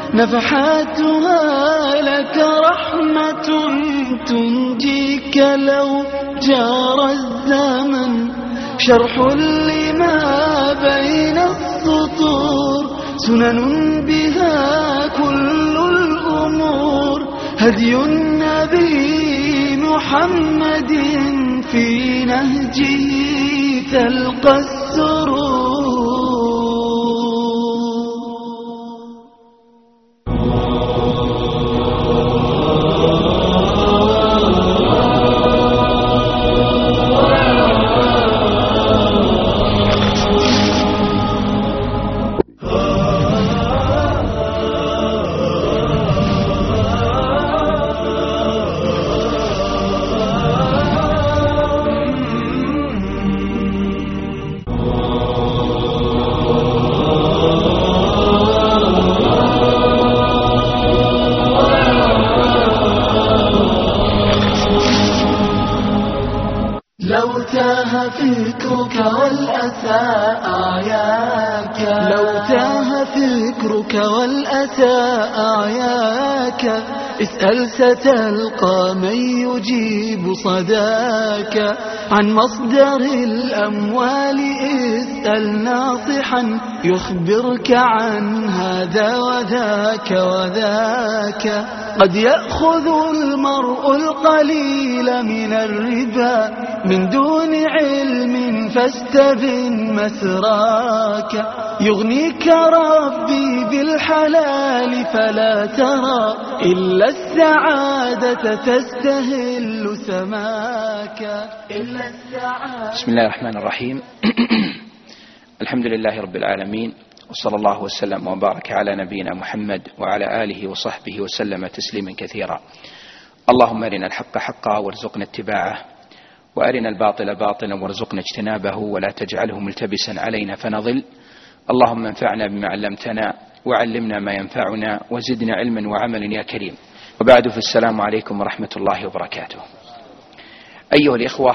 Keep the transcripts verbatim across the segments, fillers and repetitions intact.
نفحاتها لك رحمة تنجيك لو جار الزمن، شرح لما بين السطور، سنن بها كل الأمور، هدي النبي محمد في نهجه تلقى السرور. لو تاه فكرك والأسى أعياك، لو تاه فكرك والأسى أعياك، اسأل ستلقى من يجيب صداك، عن مصدر الأموال اسأل ناصحا يخبرك عن هذا وذاك وذاك. قد يأخذ المرء القليل من الربا من دون علم فاستبن مسراك، يغنيك ربي بالحلال فلا ترى إلا السعادة تستهل سماك، إلا السعادة. بسم الله الرحمن الرحيم. الحمد لله رب العالمين، وصلى الله وسلم وبارك على نبينا محمد وعلى آله وصحبه وسلم تسليما كثيرا. اللهم أرنا الحق حقا وارزقنا اتباعه، وأرنا الباطل باطلا وارزقنا اجتنابه، ولا تجعله ملتبسا علينا فنضل. اللهم انفعنا بما علمتنا وعلمنا ما ينفعنا وزدنا علما وعملا يا كريم. وبعد، فالسلام عليكم ورحمة الله وبركاته. أيها الإخوة،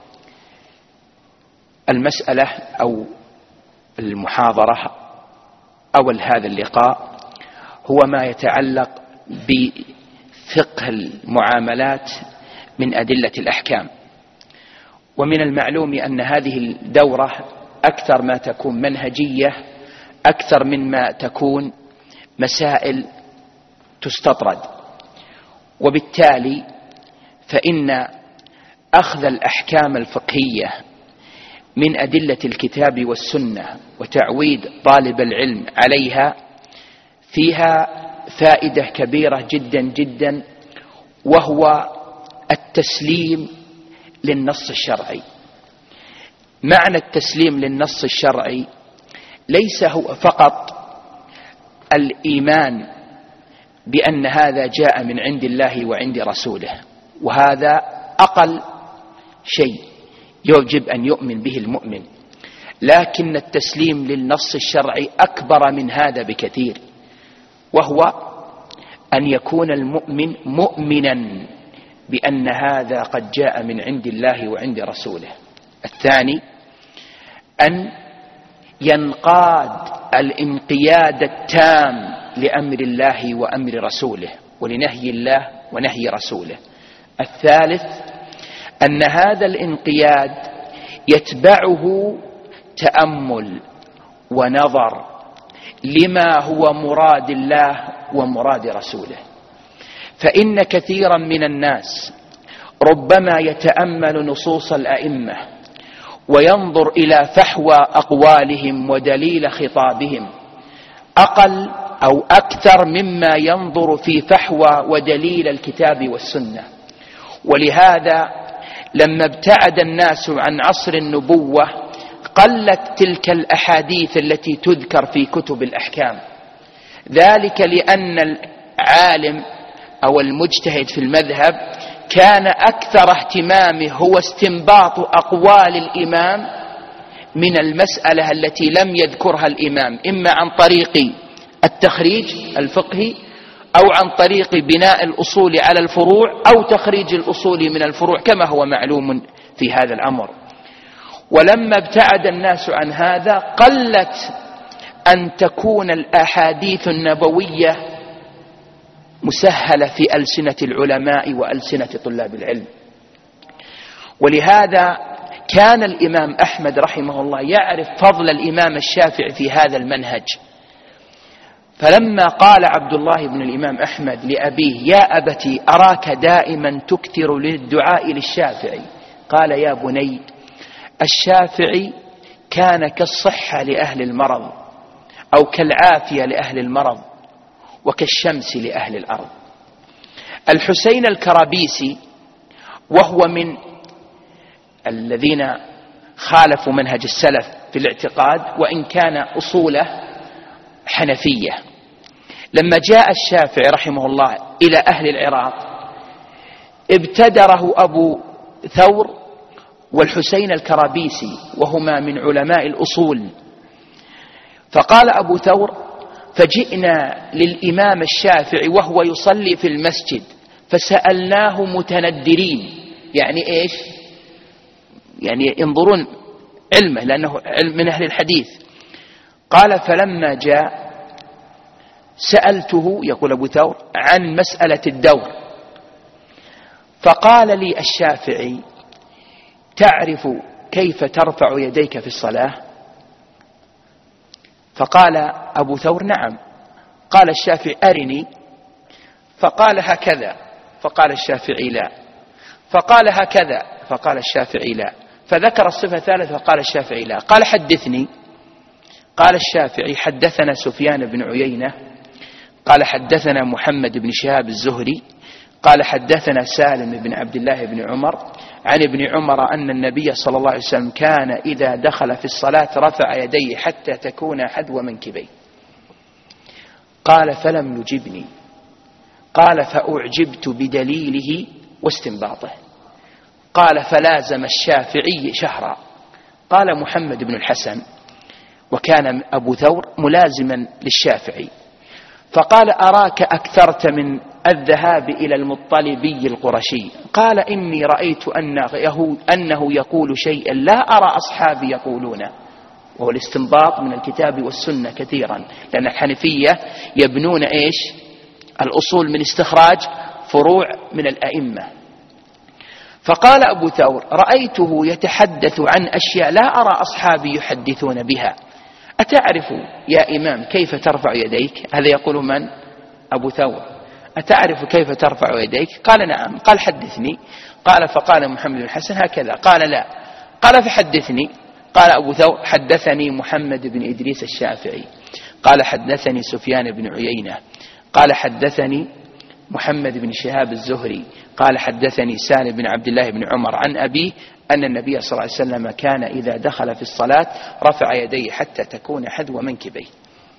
المسألة أو المحاضرة أو هذا اللقاء هو ما يتعلق بفقه المعاملات من أدلة الأحكام. ومن المعلوم أن هذه الدورة أكثر ما تكون منهجية أكثر مما تكون مسائل تستطرد، وبالتالي فإن أخذ الأحكام الفقهية من أدلة الكتاب والسنة وتعويد طالب العلم عليها فيها فائدة كبيرة جدا جدا، وهو التسليم للنص الشرعي. معنى التسليم للنص الشرعي ليس هو فقط الإيمان بأن هذا جاء من عند الله وعند رسوله، وهذا أقل شيء يجب أن يؤمن به المؤمن، لكن التسليم للنص الشرعي أكبر من هذا بكثير، وهو أن يكون المؤمن مؤمنا بأن هذا قد جاء من عند الله وعند رسوله. الثاني أن ينقاد الانقياد التام لأمر الله وأمر رسوله ولنهي الله ونهي رسوله. الثالث أن هذا الانقياد يتبعه تأمل ونظر لما هو مراد الله ومراد رسوله، فإن كثيرا من الناس ربما يتأمل نصوص الأئمة وينظر إلى فحوى أقوالهم ودليل خطابهم أقل أو أكثر مما ينظر في فحوى ودليل الكتاب والسنة. ولهذا لما ابتعد الناس عن عصر النبوة قلت تلك الأحاديث التي تذكر في كتب الأحكام، ذلك لأن العالم أو المجتهد في المذهب كان أكثر اهتمامه هو استنباط أقوال الإمام من المسألة التي لم يذكرها الإمام، إما عن طريق التخريج الفقهي أو عن طريق بناء الأصول على الفروع أو تخريج الأصول من الفروع كما هو معلوم في هذا الأمر. ولما ابتعد الناس عن هذا قلت أن تكون الأحاديث النبوية مسهلة في ألسنة العلماء وألسنة طلاب العلم. ولهذا كان الإمام أحمد رحمه الله يعرف فضل الإمام الشافعي في هذا المنهج. فلما قال عبد الله بن الإمام أحمد لأبيه: يا أبتي أراك دائما تكثر للدعاء للشافعي، قال: يا بني، الشافعي كان كالصحة لأهل المرض، أو كالعافية لأهل المرض، وكالشمس لأهل الأرض. الحسين الكرابيسي وهو من الذين خالفوا منهج السلف في الاعتقاد، وإن كان أصوله حنفية، لما جاء الشافعي رحمه الله إلى أهل العراق ابتدره أبو ثور والحسين الكرابيسي، وهما من علماء الأصول. فقال أبو ثور: فجئنا للإمام الشافعي وهو يصلي في المسجد فسألناه متندرين، يعني إيش؟ يعني ينظرون علمه لأنه علم من أهل الحديث. قال: فلما جاء سألته، يقول أبو ثور، عن مسألة الدور، فقال لي الشافعي: تعرف كيف ترفع يديك في الصلاة؟ فقال أبو ثور: نعم. قال الشافعي: أرني. فقال: هكذا. فقال الشافعي: لا. فقال: هكذا. فقال الشافعي: لا. فذكر الصفة الثالثة فقال الشافعي: لا. قال: حدثني. قال الشافعي: حدثنا سفيان بن عيينة قال حدثنا محمد بن شهاب الزهري قال حدثنا سالم بن عبد الله بن عمر عن ابن عمر أن النبي صلى الله عليه وسلم كان إذا دخل في الصلاة رفع يديه حتى تكون حذو منكبيه. قال: فلم يجبني. قال: فأعجبت بدليله واستنباطه. قال: فلازم الشافعي شهرا. قال محمد بن الحسن، وكان أبو ثور ملازما للشافعي، فقال: أراك أكثرت من الذهاب إلى المطلبي القرشي. قال: إني رأيت أنه يقول شيئا لا أرى أصحابي يقولونه. وهو الاستنباط من الكتاب والسنة كثيرا، لأن الحنفية يبنون إيش؟ الأصول من استخراج فروع من الأئمة. فقال أبو ثور: رأيته يتحدث عن أشياء لا أرى أصحابي يحدثون بها. أتعرف يا إمام كيف ترفع يديك؟ هذا يقول من؟ أبو ثور. أتعرف كيف ترفع يديك؟ قال: نعم. قال: حدثني. قال: فقال محمد بن الحسن: هكذا. قال: لا. قال: فحدثني. قال أبو ثور: حدثني محمد بن إدريس الشافعي قال حدثني سفيان بن عيينة قال حدثني محمد بن شهاب الزهري قال حدثني سالم بن عبد الله بن عمر عن أبيه أن النبي صلى الله عليه وسلم كان إذا دخل في الصلاة رفع يديه حتى تكون حذو منكبيه.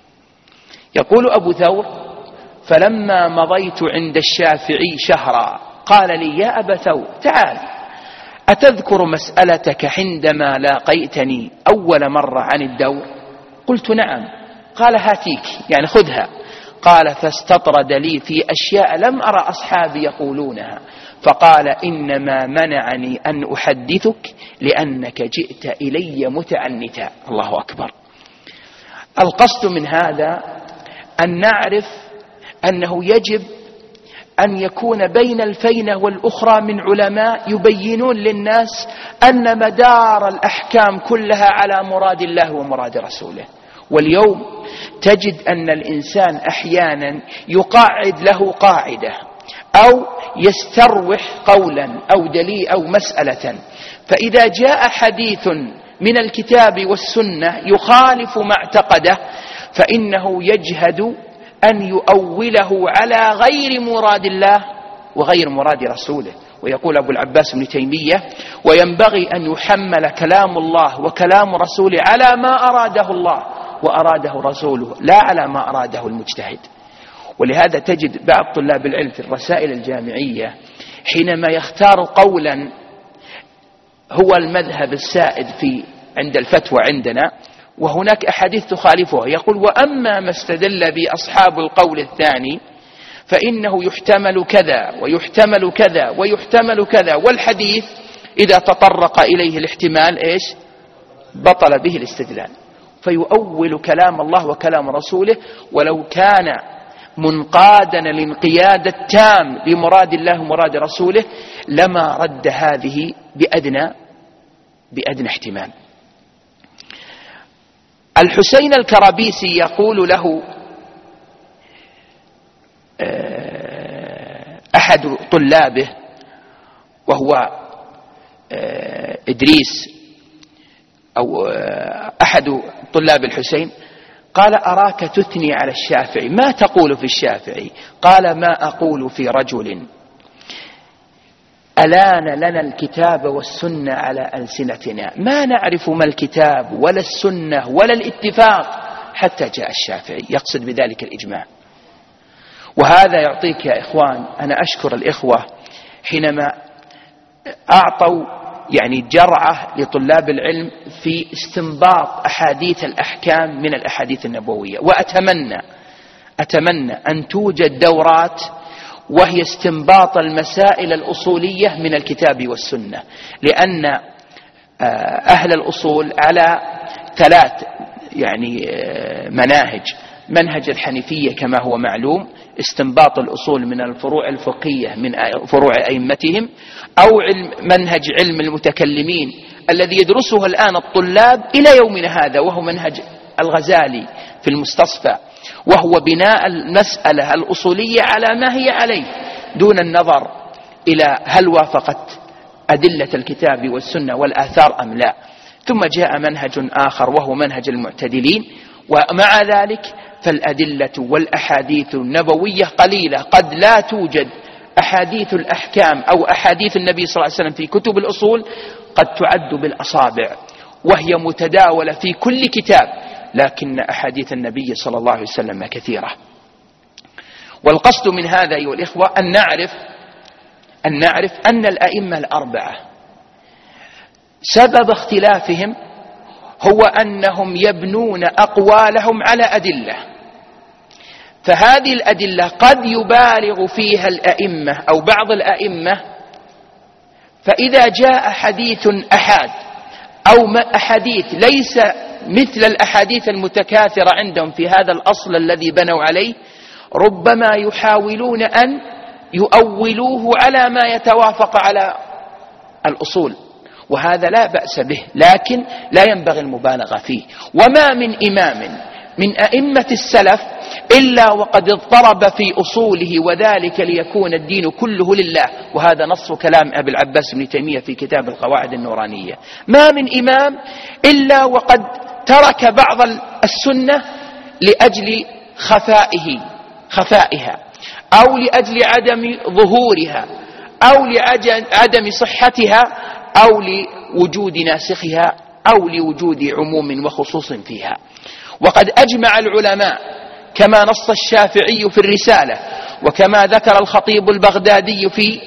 يقول أبو ثور: فلما مضيت عند الشافعي شهرا قال لي: يا أبا ثور، تعال، أتذكر مسألتك عندما لاقيتني أول مرة عن الدور؟ قلت: نعم. قال: هاتيك، يعني خذها. قال: فاستطرد لي في أشياء لم أرى أصحابي يقولونها، فقال: إنما منعني أن أحدثك لأنك جئت إلي متعنتا. الله أكبر. القصد من هذا أن نعرف أنه يجب أن يكون بين الفينة والأخرى من علماء يبينون للناس أن مدار الأحكام كلها على مراد الله ومراد رسوله. واليوم تجد أن الإنسان أحيانا يقاعد له قاعدة أو يستروح قولا أو دليل أو مسألة، فإذا جاء حديث من الكتاب والسنة يخالف ما اعتقده فإنه يجهد أن يؤوله على غير مراد الله وغير مراد رسوله. ويقول أبو العباس بن تيمية: وينبغي أن يحمل كلام الله وكلام رسوله على ما أراده الله وأراده رسوله، لا على ما أراده المجتهد. ولهذا تجد بعض طلاب العلم في الرسائل الجامعية حينما يختار قولا هو المذهب السائد في عند الفتوى عندنا وهناك أحاديث تخالفها، يقول: وأما ما استدل به أصحاب القول الثاني فإنه يحتمل كذا ويحتمل كذا ويحتمل كذا، والحديث إذا تطرق إليه الاحتمال إيش؟ بطل به الاستدلال. فيؤول كلام الله وكلام رسوله ولو كان منقادا الانقياد التام لمراد الله ومراد رسوله لما رد هذه بأدنى بأدنى احتمال. الحسين الكرابيسي يقول له أحد طلابه وهو إدريس أو أحد طلاب الحسين، قال: أراك تثني على الشافعي، ما تقول في الشافعي؟ قال: ما أقول في رجل ألان لنا الكتاب والسنة على ألسنتنا، ما نعرف ما الكتاب ولا السنة ولا الاتفاق حتى جاء الشافعي، يقصد بذلك الإجماع. وهذا يعطيك يا إخوان، أنا أشكر الإخوة حينما أعطوا يعني جرعة لطلاب العلم في استنباط أحاديث الأحكام من الأحاديث النبوية. وأتمنى أتمنى أن توجد دورات وهي استنباط المسائل الأصولية من الكتاب والسنة، لأن أهل الأصول على ثلاث يعني مناهج: منهج الحنيفية كما هو معلوم، استنباط الأصول من الفروع الفقهية من فروع أئمتهم، أو علم منهج علم المتكلمين الذي يدرسه الآن الطلاب إلى يومنا هذا، وهو منهج الغزالي في المستصفى، وهو بناء المسألة الأصولية على ما هي عليه دون النظر إلى هل وافقت أدلة الكتاب والسنة والآثار أم لا. ثم جاء منهج آخر وهو منهج المعتدلين، ومع ذلك فالأدلة والأحاديث النبوية قليلة، قد لا توجد أحاديث الأحكام أو أحاديث النبي صلى الله عليه وسلم في كتب الأصول قد تعد بالأصابع، وهي متداولة في كل كتاب، لكن أحاديث النبي صلى الله عليه وسلم كثيرة. والقصد من هذا أيها الإخوة أن نعرف أن نعرف أن الأئمة الأربعة سبب اختلافهم هو أنهم يبنون أقوالهم على أدلة، فهذه الأدلة قد يبالغ فيها الأئمة أو بعض الأئمة، فإذا جاء حديث أحاد أو أحاديث ليس مثل الأحاديث المتكاثرة عندهم في هذا الأصل الذي بنوا عليه، ربما يحاولون أن يؤولوه على ما يتوافق على الأصول، وهذا لا بأس به، لكن لا ينبغي المبالغة فيه. وما من إمام من أئمة السلف إلا وقد اضطرب في أصوله، وذلك ليكون الدين كله لله، وهذا نص كلام أبي العباس بن تيمية في كتاب القواعد النورانية. ما من إمام إلا وقد ترك بعض السنة لأجل خفائه خفائها أو لأجل عدم ظهورها أو لعدم صحتها أو لوجود ناسخها أو لوجود عموم وخصوص فيها. وقد أجمع العلماء كما نص الشافعي في الرسالة، وكما ذكر الخطيب البغدادي في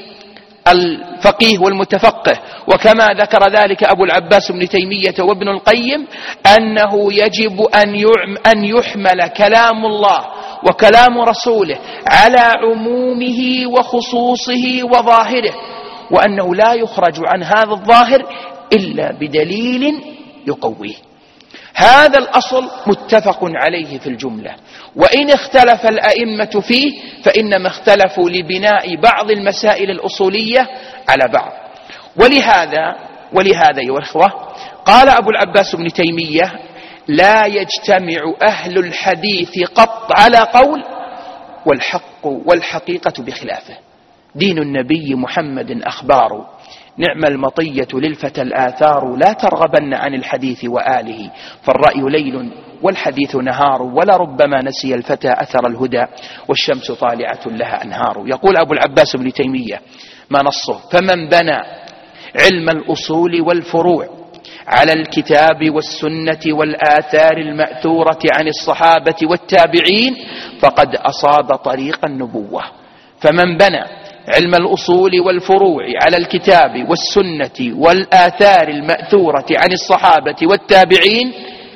الفقيه والمتفقه، وكما ذكر ذلك أبو العباس بن تيمية وابن القيم، أنه يجب أن يحمل كلام الله وكلام رسوله على عمومه وخصوصه وظاهره، وأنه لا يخرج عن هذا الظاهر إلا بدليل يقويه. هذا الأصل متفق عليه في الجملة، وإن اختلف الأئمة فيه فإنما اختلفوا لبناء بعض المسائل الأصولية على بعض. ولهذا ولهذا يا إخوة قال أبو العباس بن تيمية: لا يجتمع أهل الحديث قط على قول، والحق والحقيقة بخلافه. دين النبي محمد أخبار، نعم المطية للفتى الآثار، لا ترغبن عن الحديث وآله، فالرأي ليل والحديث نهار، ولربما نسي الفتى أثر الهدى، والشمس طالعة لها أنهار. يقول أبو العباس بن تيمية ما نصه: فمن بنى علم الأصول والفروع على الكتاب والسنة والآثار المأثورة عن الصحابة والتابعين فقد أصاب طريق النبوة. فمن بنى علم الأصول والفروع على الكتاب والسنة والآثار المأثورة عن الصحابة والتابعين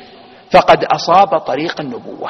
فقد أصاب طريق النبوة.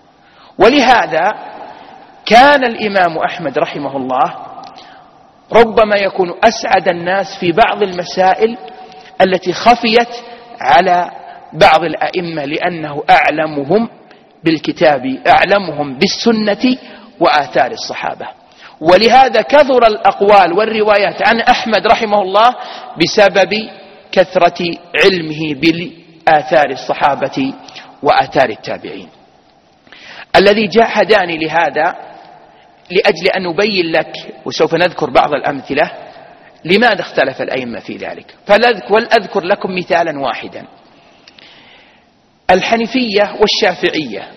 ولهذا كان الإمام أحمد رحمه الله ربما يكون أسعد الناس في بعض المسائل التي خفيت على بعض الأئمة، لأنه أعلمهم بالكتاب، أعلمهم بالسنة، وآثار الصحابة. ولهذا كثر الأقوال والروايات عن أحمد رحمه الله بسبب كثرة علمه بالآثار الصحابة وآثار التابعين. الذي جاهدني لهذا لأجل أن نبين لك، وسوف نذكر بعض الأمثلة لماذا اختلف الأئمة في ذلك. فلأذكر لكم مثالا واحدا. الحنفية والشافعية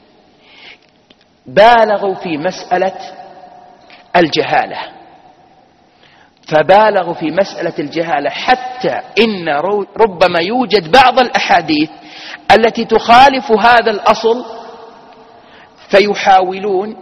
بالغوا في مسألة الجهالة، فبالغوا في مسألة الجهالة حتى إن ربما يوجد بعض الأحاديث التي تخالف هذا الأصل، فيحاولون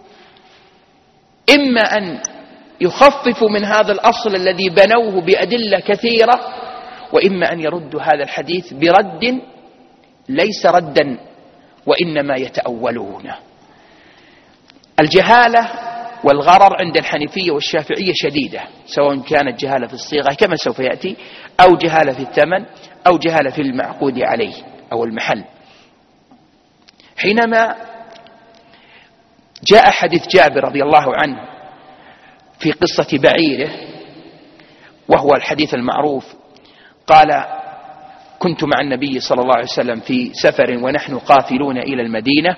إما أن يخففوا من هذا الأصل الذي بنوه بأدلة كثيرة، وإما أن يردوا هذا الحديث برد ليس ردا وإنما يتأولونه. الجهالة والغرر عند الحنفية والشافعية شديدة، سواء كانت جهالة في الصيغة كما سوف يأتي، أو جهالة في الثمن، أو جهالة في المعقود عليه أو المحل. حينما جاء حديث جابر رضي الله عنه في قصة بعيره، وهو الحديث المعروف، قال: كنت مع النبي صلى الله عليه وسلم في سفر ونحن قافلون إلى المدينة،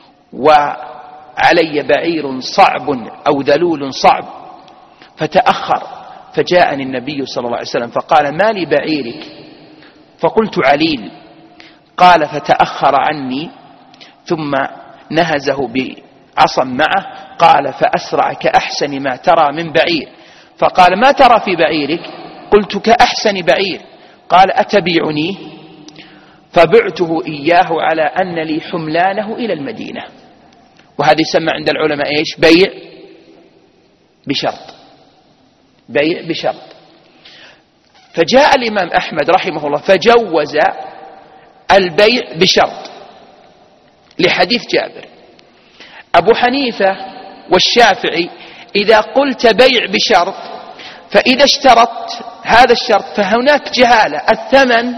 وعلي بعير صعب أو ذلول صعب، فتأخر، فجاءني النبي صلى الله عليه وسلم فقال: ما لي بعيرك؟ فقلت: عليل. قال: فتأخر عني ثم نهزه بعصا معه، قال: فأسرع كأحسن ما ترى من بعير. فقال: ما ترى في بعيرك؟ قلت: كأحسن بعير. قال: أتبيعني؟ فبعته إياه على أن لي حملانه إلى المدينة. وهذا يسمى عند العلماء إيش؟ بيع بشرط، بيع بشرط. فجاء الإمام أحمد رحمه الله فجوز البيع بشرط لحديث جابر. أبو حنيفة والشافعي إذا قلت بيع بشرط، فإذا اشترطت هذا الشرط فهناك جهالة. الثمن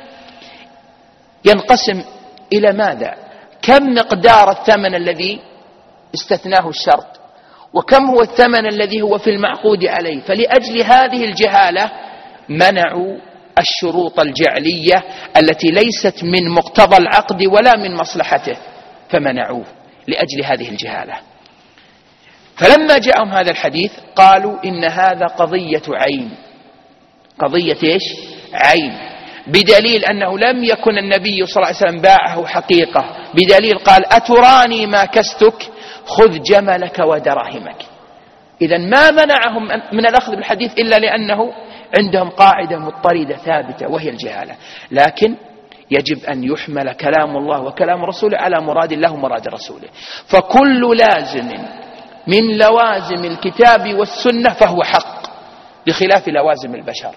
ينقسم إلى ماذا؟ كم مقدار الثمن الذي استثناه الشرط، وكم هو الثمن الذي هو في المعقود عليه. فلأجل هذه الجهالة منعوا الشروط الجعلية التي ليست من مقتضى العقد ولا من مصلحته، فمنعوه لأجل هذه الجهالة. فلما جاءهم هذا الحديث قالوا: إن هذا قضية عين. قضية إيش؟ عين. بدليل أنه لم يكن النبي صلى الله عليه وسلم باعه حقيقة، بدليل قال: أتراني ما كستك؟ خذ جملك ودراهمك. إذن ما منعهم من الأخذ بالحديث إلا لأنه عندهم قاعدة مضطردة ثابتة وهي الجهالة. لكن يجب أن يحمل كلام الله وكلام رسوله على مراد الله ومراد رسوله. فكل لازم من لوازم الكتاب والسنة فهو حق، بخلاف لوازم البشر.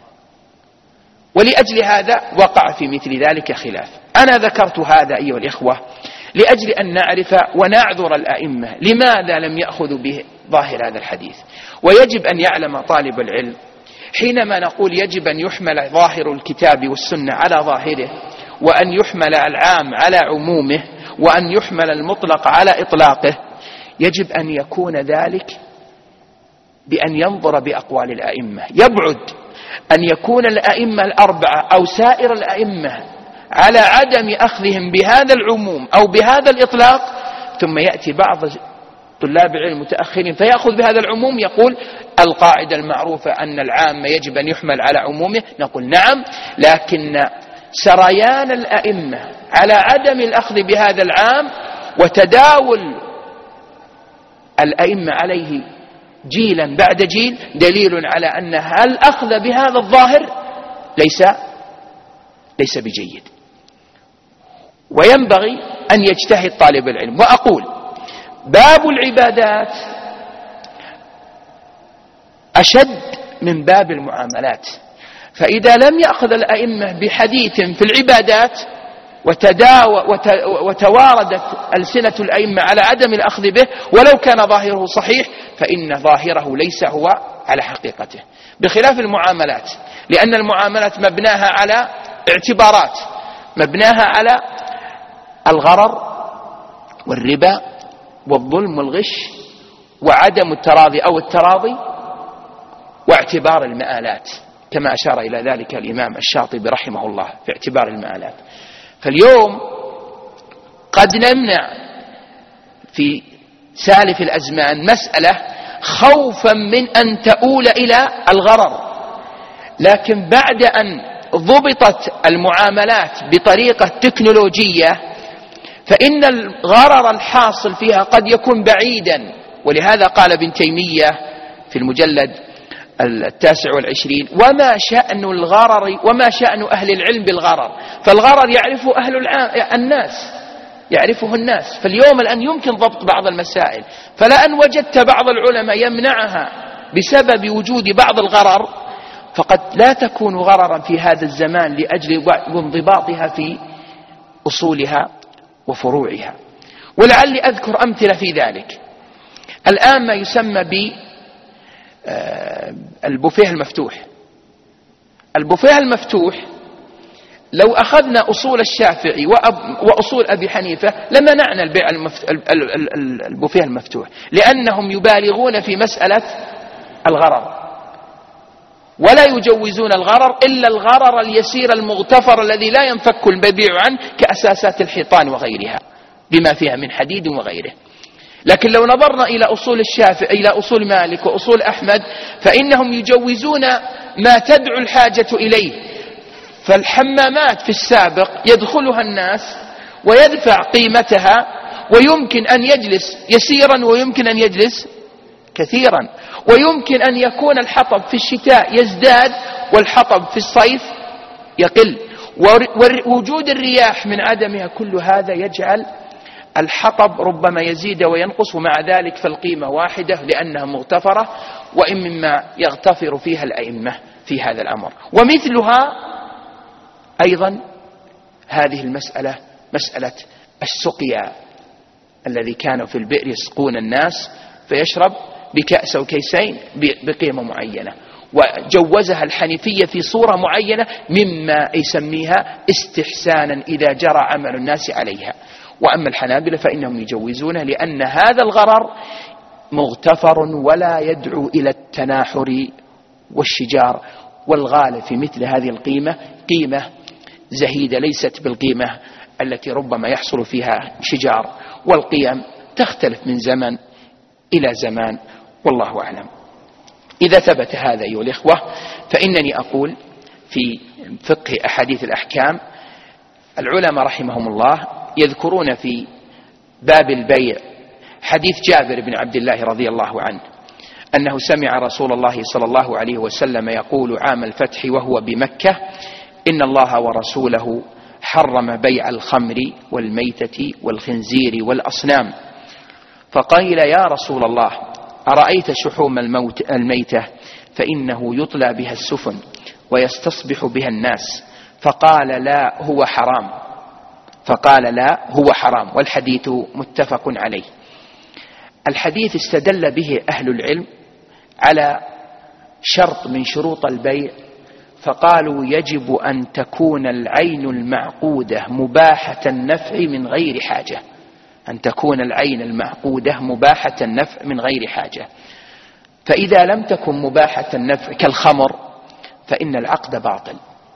ولأجل هذا وقع في مثل ذلك خلاف. أنا ذكرت هذا أيها الإخوة لأجل أن نعرف ونعذر الأئمة لماذا لم يأخذوا به ظاهر هذا الحديث. ويجب أن يعلم طالب العلم حينما نقول يجب أن يحمل ظاهر الكتاب والسنة على ظاهره، وأن يحمل العام على عمومه، وأن يحمل المطلق على إطلاقه، يجب أن يكون ذلك بأن ينظر بأقوال الأئمة. يبعد أن يكون الأئمة الأربعة أو سائر الأئمة على عدم أخذهم بهذا العموم أو بهذا الإطلاق، ثم يأتي بعض طلاب العلم متأخرين فيأخذ بهذا العموم، يقول القاعدة المعروفة أن العام يجب أن يحمل على عمومه. نقول نعم، لكن سريان الأئمة على عدم الأخذ بهذا العام وتداول الأئمة عليه جيلا بعد جيل دليل على أن الأخذ بهذا الظاهر ليس ليس بجيد، وينبغي أن يجتهد طالب العلم. وأقول باب العبادات أشد من باب المعاملات، فإذا لم يأخذ الأئمة بحديث في العبادات وتواردت ألسنة الأئمة على عدم الأخذ به ولو كان ظاهره صحيح، فإن ظاهره ليس هو على حقيقته، بخلاف المعاملات، لأن المعاملات مبناها على اعتبارات، مبناها على الغرر والربا والظلم والغش وعدم التراضي أو التراضي واعتبار المآلات، كما أشار إلى ذلك الإمام الشاطبي رحمه الله في اعتبار المآلات. فاليوم قد نمنع في سالف الأزمان مسألة خوفا من أن تؤول إلى الغرر، لكن بعد أن ضبطت المعاملات بطريقة تكنولوجية فإن الغرر الحاصل فيها قد يكون بعيدا. ولهذا قال ابن تيمية في المجلد التاسع والعشرين: وما شأن الغرر وما شأن أهل العلم بالغرر، فالغرر يعرفه أهل الناس، يعرفه الناس. فاليوم الآن يمكن ضبط بعض المسائل، فلأن وجدت بعض العلماء يمنعها بسبب وجود بعض الغرر فقد لا تكون غررا في هذا الزمان لأجل انضباطها في أصولها وفروعها. ولعلي أذكر أمثلة في ذلك. الآن ما يسمى بالبوفيه المفتوح. البوفيه المفتوح لو أخذنا أصول الشافعي وأصول أبي حنيفة لمنعنا البيع البوفيه المفتوح، لأنهم يبالغون في مسألة الغرر ولا يجوزون الغرر إلا الغرر اليسير المغتفر الذي لا ينفك البيع عنه كأساسات الحيطان وغيرها بما فيها من حديد وغيره. لكن لو نظرنا إلى أصول الشافعي إلى أصول مالك وأصول أحمد فإنهم يجوزون ما تدعو الحاجة إليه. فالحمامات في السابق يدخلها الناس ويدفع قيمتها، ويمكن أن يجلس يسيرا ويمكن أن يجلس كثيرا، ويمكن أن يكون الحطب في الشتاء يزداد والحطب في الصيف يقل، ووجود الرياح من عدمها كل هذا يجعل الحطب ربما يزيد وينقص، ومع ذلك فالقيمة واحدة لأنها مغتفرة، وإن مما يغتفر فيها الأئمة في هذا الأمر. ومثلها أيضا هذه المسألة مسألة السقيا الذي كانوا في البئر يسقون الناس فيشرب بكأس أو كيسين بقيمة معينة، وجوزها الحنيفية في صورة معينة مما يسميها استحسانا إذا جرى عمل الناس عليها. وأما الحنابلة فإنهم يجوزونه لأن هذا الغرر مغتفر ولا يدعو إلى التناحر والشجار، والغالب في مثل هذه القيمة قيمة زهيدة ليست بالقيمة التي ربما يحصل فيها شجار، والقيم تختلف من زمن إلى زمان والله أعلم. إذا ثبت هذا أيها الإخوة فإنني أقول في فقه أحاديث الأحكام العلماء رحمهم الله يذكرون في باب البيع حديث جابر بن عبد الله رضي الله عنه أنه سمع رسول الله صلى الله عليه وسلم يقول عام الفتح وهو بمكة: إن الله ورسوله حرم بيع الخمر والميتة والخنزير والأصنام. فقيل: يا رسول الله أرأيت شحوم الموت الميتة فإنه يطلى بها السفن ويستصبح بها الناس. فقال: لا هو حرام. فقال: لا هو حرام. والحديث متفق عليه. الحديث استدل به أهل العلم على شرط من شروط البيع، فقالوا: يجب أن تكون العين المعقودة مباحة النفع من غير حاجة، أن تكون العين المعقودة مباحة النفع من غير حاجة. فإذا لم تكن مباحة النفع كالخمر فإن العقد باطل.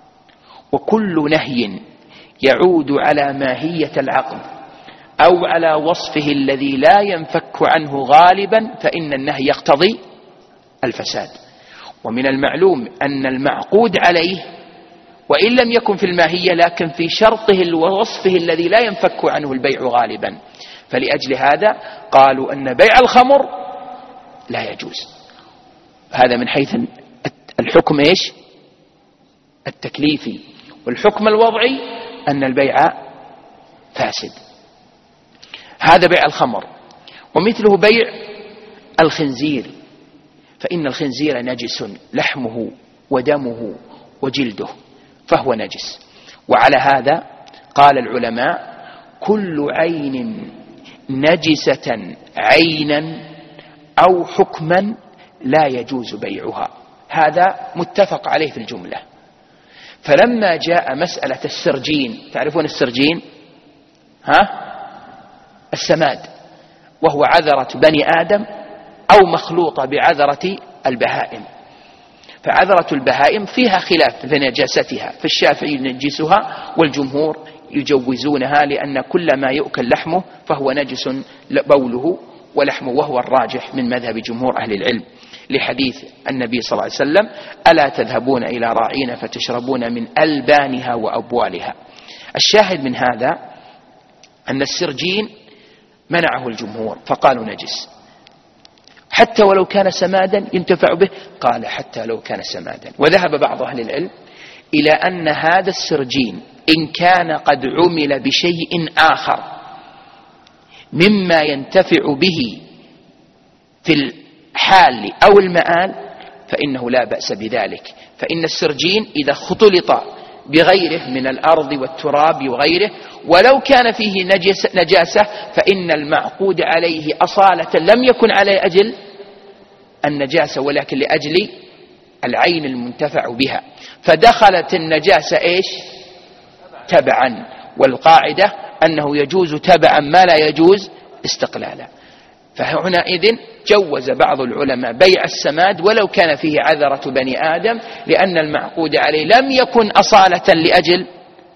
وكل نهي يعود على ماهية العقد أو على وصفه الذي لا ينفك عنه غالبا فإن النهي يقتضي الفساد. ومن المعلوم أن المعقود عليه وإن لم يكن في الماهية لكن في شرطه ووصفه الذي لا ينفك عنه البيع غالبا، فلأجل هذا قالوا أن بيع الخمر لا يجوز. هذا من حيث الحكم إيش؟ التكليفي. والحكم الوضعي أن البيع فاسد. هذا بيع الخمر. ومثله بيع الخنزير، فإن الخنزير نجس لحمه ودمه وجلده فهو نجس. وعلى هذا قال العلماء: كل عين نجسة عينا أو حكما لا يجوز بيعها. هذا متفق عليه في الجملة. فلما جاء مسألة السرجين، تعرفون السرجين؟ ها؟ السماد. وهو عذرة بني آدم أو مخلوطة بعذرة البهائم. فعذرة البهائم فيها خلاف في نجاستها، فالشافعي ينجسها والجمهور يجوزونها، لأن كل ما يؤكل لحمه فهو نجس بوله ولحمه، وهو الراجح من مذهب جمهور أهل العلم، لحديث النبي صلى الله عليه وسلم: ألا تذهبون إلى راعين فتشربون من ألبانها وأبوالها. الشاهد من هذا أن السرجين منعه الجمهور فقالوا نجس، حتى ولو كان سمادا ينتفع به، قال حتى لو كان سمادا. وذهب بعض أهل العلم إلى أن هذا السرجين إن كان قد عمل بشيء آخر مما ينتفع به في الحال أو المآل فإنه لا بأس بذلك، فإن السرجين إذا اختلط بغيره من الأرض والتراب وغيره ولو كان فيه نجاسة فإن المعقود عليه أصالة لم يكن على أجل النجاسة ولكن لأجل العين المنتفع بها، فدخلت النجاسة إيش؟ تبعا. والقاعدة أنه يجوز تبعا ما لا يجوز استقلالا. فهنا إذن جوز بعض العلماء بيع السماد ولو كان فيه عذرة بني آدم، لأن المعقود عليه لم يكن أصالة لأجل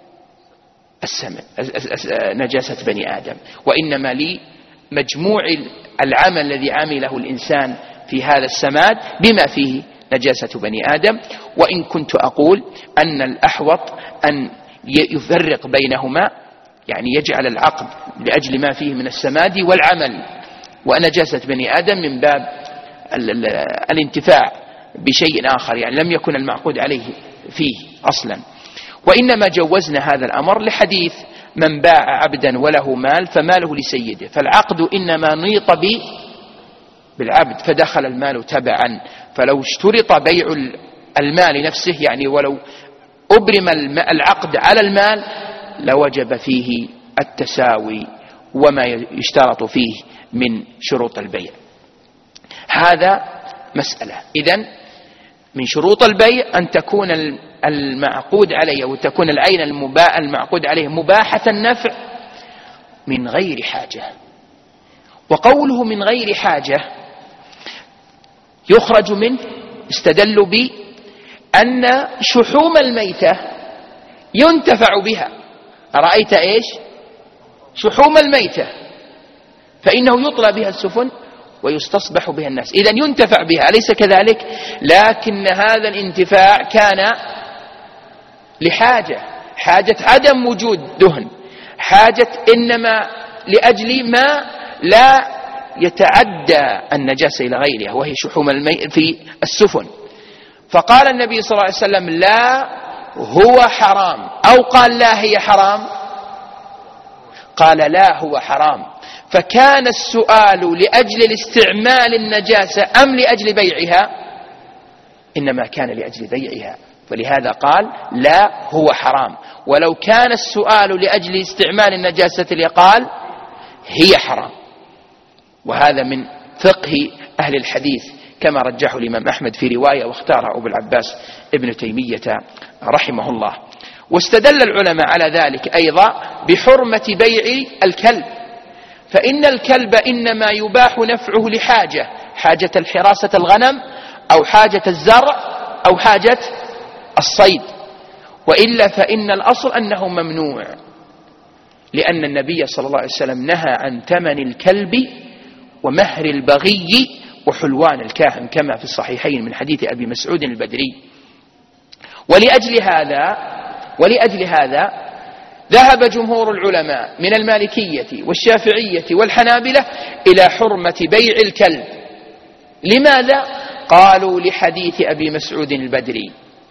السماد نجاسة بني آدم، وإنما لمجموع العمل الذي عمله الإنسان في هذا السماد بما فيه نجاسة بني آدم. وإن كنت أقول أن الأحوط أن يفرق بينهما، يعني يجعل العقد لأجل ما فيه من السماد والعمل ونجاسة بني آدم من باب الانتفاع بشيء آخر، يعني لم يكن المعقود عليه فيه أصلا. وإنما جوزنا هذا الأمر لحديث: من باع عبدا وله مال فماله لسيده، فالعقد إنما نيط به بالعبد فدخل المال تبعا. فلو اشترط بيع المال نفسه، يعني ولو أبرم العقد على المال لوجب فيه التساوي وما يشترط فيه من شروط البيع. هذا مسألة. إذن من شروط البيع أن تكون المعقود عليه وتكون العين المعقود عليه مباحة النفع من غير حاجة. وقوله من غير حاجة يخرج منه استدلوا بأن شحوم الميتة ينتفع بها. أرأيت إيش؟ شحوم الميتة فإنه يطلى بها السفن ويستصبح بها الناس، إذن ينتفع بها، أليس كذلك؟ لكن هذا الانتفاع كان لحاجة، حاجة عدم وجود دهن، حاجة إنما لأجل ما لا يتعدى النجاسة إلى غيرها وهي شحوم الميت في السفن. فقال النبي صلى الله عليه وسلم: لا هو حرام، أو قال لا هي حرام؟ قال لا هو حرام. فكان السؤال لأجل الاستعمال النجاسة أم لأجل بيعها؟ إنما كان لأجل بيعها، ولهذا قال لا هو حرام. ولو كان السؤال لأجل استعمال النجاسة لقال هي حرام. وهذا من فقه أهل الحديث كما رجحه الإمام أحمد في رواية واختاره أبو العباس ابن تيمية رحمه الله. واستدل العلماء على ذلك أيضا بحرمة بيع الكلب، فإن الكلب إنما يباح نفعه لحاجة، حاجة الحراسة الغنم أو حاجة الزرع أو حاجة الصيد، وإلا فإن الأصل أنه ممنوع، لأن النبي صلى الله عليه وسلم نهى عن ثمن الكلب ومهر البغي وحلوان الكاهن كما في الصحيحين من حديث أبي مسعود البدري. ولأجل هذا ولأجل هذا ذهب جمهور العلماء من المالكية والشافعية والحنابلة إلى حرمة بيع الكلب. لماذا؟ قالوا لحديث أبي مسعود البدري: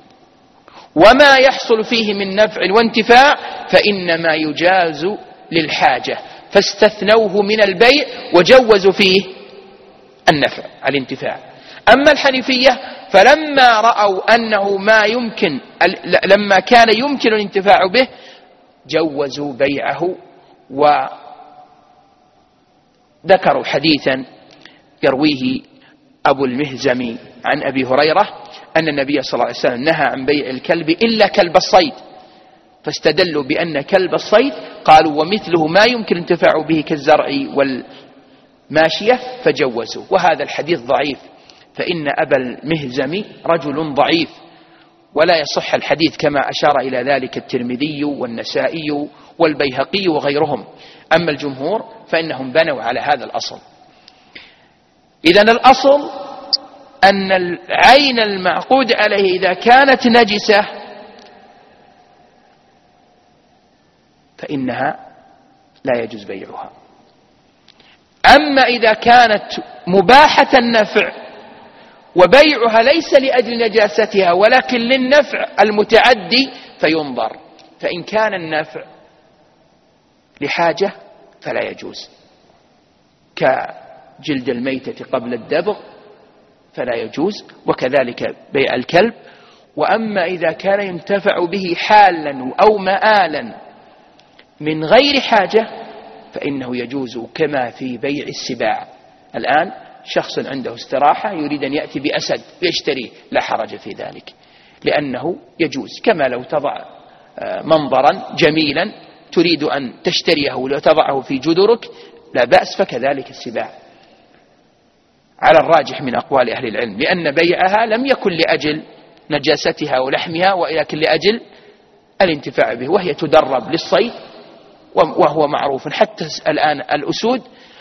وما يحصل فيه من نفع وانتفاع فإنما يجاز للحاجة، فاستثنوه من البيع وجوزوا فيه النفع الانتفاع. أما الحنفية فلما رأوا أنه ما يمكن لما كان يمكن الانتفاع به جوزوا بيعه، وذكروا حديثا يرويه أبو المهزم عن أبي هريرة أن النبي صلى الله عليه وسلم نهى عن بيع الكلب إلا كلب الصيد، فاستدلوا بأن كلب الصيد قالوا ومثله ما يمكن الانتفاع به كالزرع ماشية فجوزوا. وهذا الحديث ضعيف، فإن أبا المهزم رجل ضعيف ولا يصح الحديث كما أشار إلى ذلك الترمذي والنسائي والبيهقي وغيرهم. أما الجمهور فإنهم بنوا على هذا الأصل. إذن الأصل أن العين المعقود عليه إذا كانت نجسة فإنها لا يجوز بيعها. أما إذا كانت مباحة النفع وبيعها ليس لأجل نجاستها ولكن للنفع المتعدي فينظر، فإن كان النفع لحاجة فلا يجوز، كجلد الميتة قبل الدبغ فلا يجوز، وكذلك بيع الكلب. وأما إذا كان ينتفع به حالا أو مآلا من غير حاجة فإنه يجوز، كما في بيع السباع. الآن شخص عنده استراحة يريد أن يأتي بأسد ويشتريه، لا حرج في ذلك، لأنه يجوز. كما لو تضع منظرا جميلا تريد أن تشتريه وتضعه في جدرك لا بأس، فكذلك السباع على الراجح من أقوال أهل العلم، لأن بيعها لم يكن لأجل نجاستها ولحمها ولكن لأجل الانتفاع به، وهي تدرب للصيد وهو معروف. حتى الآن الأسود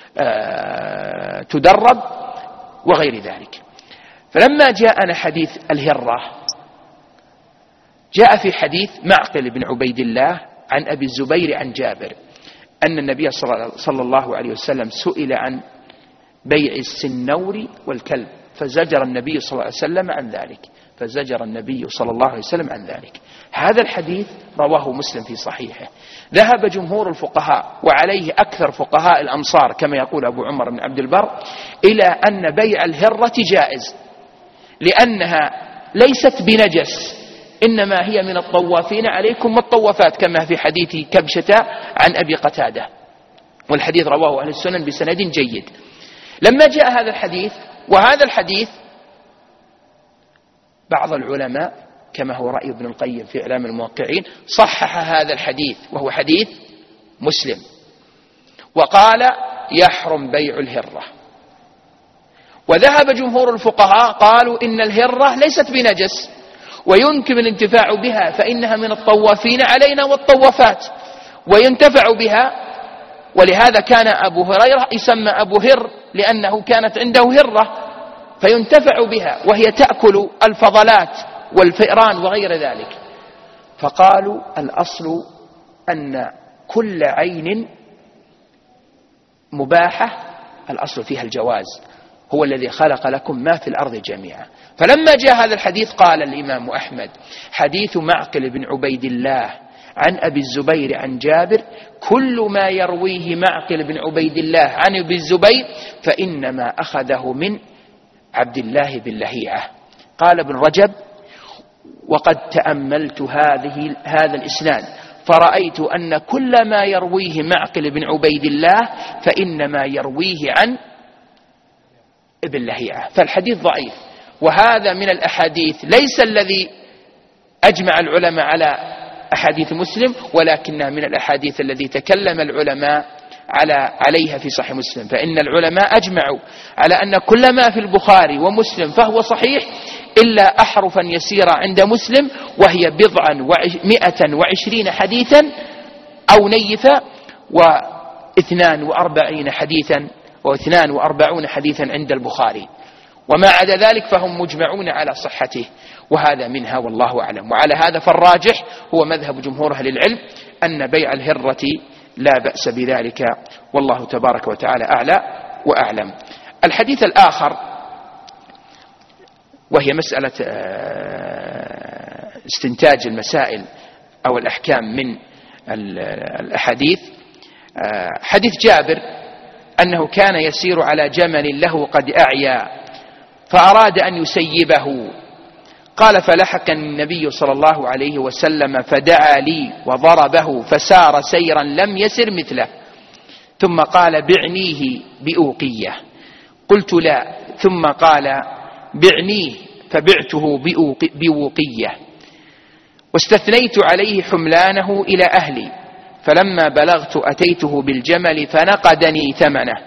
تدرب وغير ذلك. فلما جاءنا حديث الهرة جاء في حديث معقل بن عبيد الله عن أبي الزبير عن جابر أن النبي صلى الله عليه وسلم سئل عن بيع السنور والكلب فزجر النبي صلى الله عليه وسلم عن ذلك فزجر النبي صلى الله عليه وسلم عن ذلك. هذا الحديث رواه مسلم في صحيحه. ذهب جمهور الفقهاء وعليه أكثر فقهاء الأمصار كما يقول أبو عمر بن عبد البر إلى أن بيع الهرة جائز، لأنها ليست بنجس، إنما هي من الطوافين عليكم والطوافات، كما في حديث كبشة عن أبي قتادة، والحديث رواه أهل السنن بسند جيد. لما جاء هذا الحديث، وهذا الحديث بعض العلماء كما هو رأي ابن القيم في إعلام الموقعين صحح هذا الحديث وهو حديث مسلم، وقال يحرم بيع الهرة. وذهب جمهور الفقهاء قالوا إن الهرة ليست بنجس ويمكن الانتفاع بها، فإنها من الطوافين علينا والطوافات وينتفع بها. ولهذا كان أبو هريرة يسمى أبو هر لأنه كانت عنده هرة فينتفع بها، وهي تأكل الفضلات والفئران وغير ذلك. فقالوا الأصل أن كل عين مباحة الأصل فيها الجواز، هو الذي خلق لكم ما في الأرض جميعا. فلما جاء هذا الحديث قال الإمام أحمد حديث معقل بن عبيد الله عن أبي الزبير عن جابر كل ما يرويه معقل بن عبيد الله عن أبي الزبير فإنما أخذه من عبد الله بن لهيعة. قال ابن رجب وقد تأملت هذه هذا الإسناد فرأيت أن كل ما يرويه معقل بن عبيد الله فإنما يرويه عن ابن لهيعة، فالحديث ضعيف. وهذا من الأحاديث ليس الذي أجمع العلماء على أحاديث مسلم، ولكنها من الأحاديث الذي تكلم العلماء على عليها في صحيح مسلم. فإن العلماء أجمعوا على أن كل ما في البخاري ومسلم فهو صحيح إلا أحرفا يسيرة عند مسلم، وهي بضعا ومئة وعشرين حديثا أو نيفا واثنان وأربعين حديثا واثنان وأربعون حديثا عند البخاري، وما عدا ذلك فهم مجمعون على صحته، وهذا منها والله أعلم. وعلى هذا فالراجح هو مذهب جمهور أهل العلم أن بيع الهرة لا بأس بذلك، والله تبارك وتعالى أعلى وأعلم. الحديث الآخر وهي مسألة استنتاج المسائل أو الأحكام من الأحاديث، حديث جابر أنه كان يسير على جمل له قد أعيا فأراد أن يسيبه، قال فلحق النبي صلى الله عليه وسلم فدعا لي وضربه فسار سيرا لم يسر مثله، ثم قال بعنيه بأوقية، قلت لا، ثم قال بعنيه فبعته بوقية، واستثنيت عليه حملانه إلى أهلي، فلما بلغت أتيته بالجمل فنقدني ثمنه،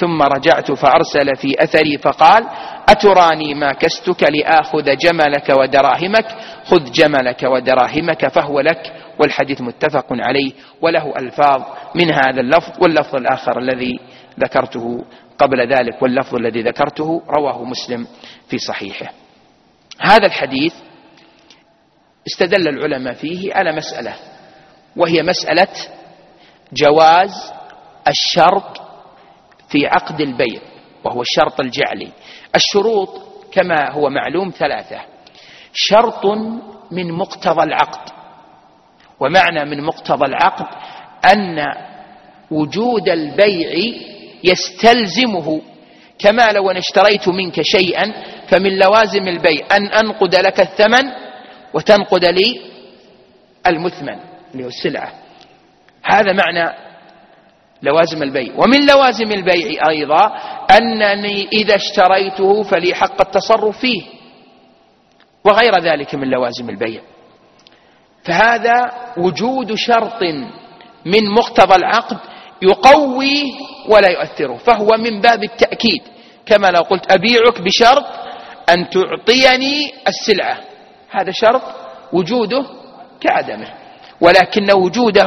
ثم رجعت فأرسل في أثري فقال أتراني ما كستك لآخذ جملك ودراهمك؟ خذ جملك ودراهمك فهو لك. والحديث متفق عليه وله ألفاظ من هذا اللفظ، واللفظ الآخر الذي ذكرته قبل ذلك واللفظ الذي ذكرته رواه مسلم في صحيحه. هذا الحديث استدل العلماء فيه على مسألة، وهي مسألة جواز الشرط في عقد البيع، وهو الشرط الجعلي. الشروط كما هو معلوم ثلاثة: شرط من مقتضى العقد، ومعنى من مقتضى العقد أن وجود البيع يستلزمه، كما لو أن اشتريت منك شيئا فمن لوازم البيع أن أنقد لك الثمن وتنقد لي المثمن اللي هو السلعة. هذا معنى لوازم البيع. ومن لوازم البيع أيضا أنني إذا اشتريته فلي حق التصرف فيه، وغير ذلك من لوازم البيع. فهذا وجود شرط من مقتضى العقد يقوي ولا يؤثره، فهو من باب التأكيد، كما لو قلت أبيعك بشرط أن تعطيني السلعة، هذا شرط وجوده كعدمه، ولكن وجوده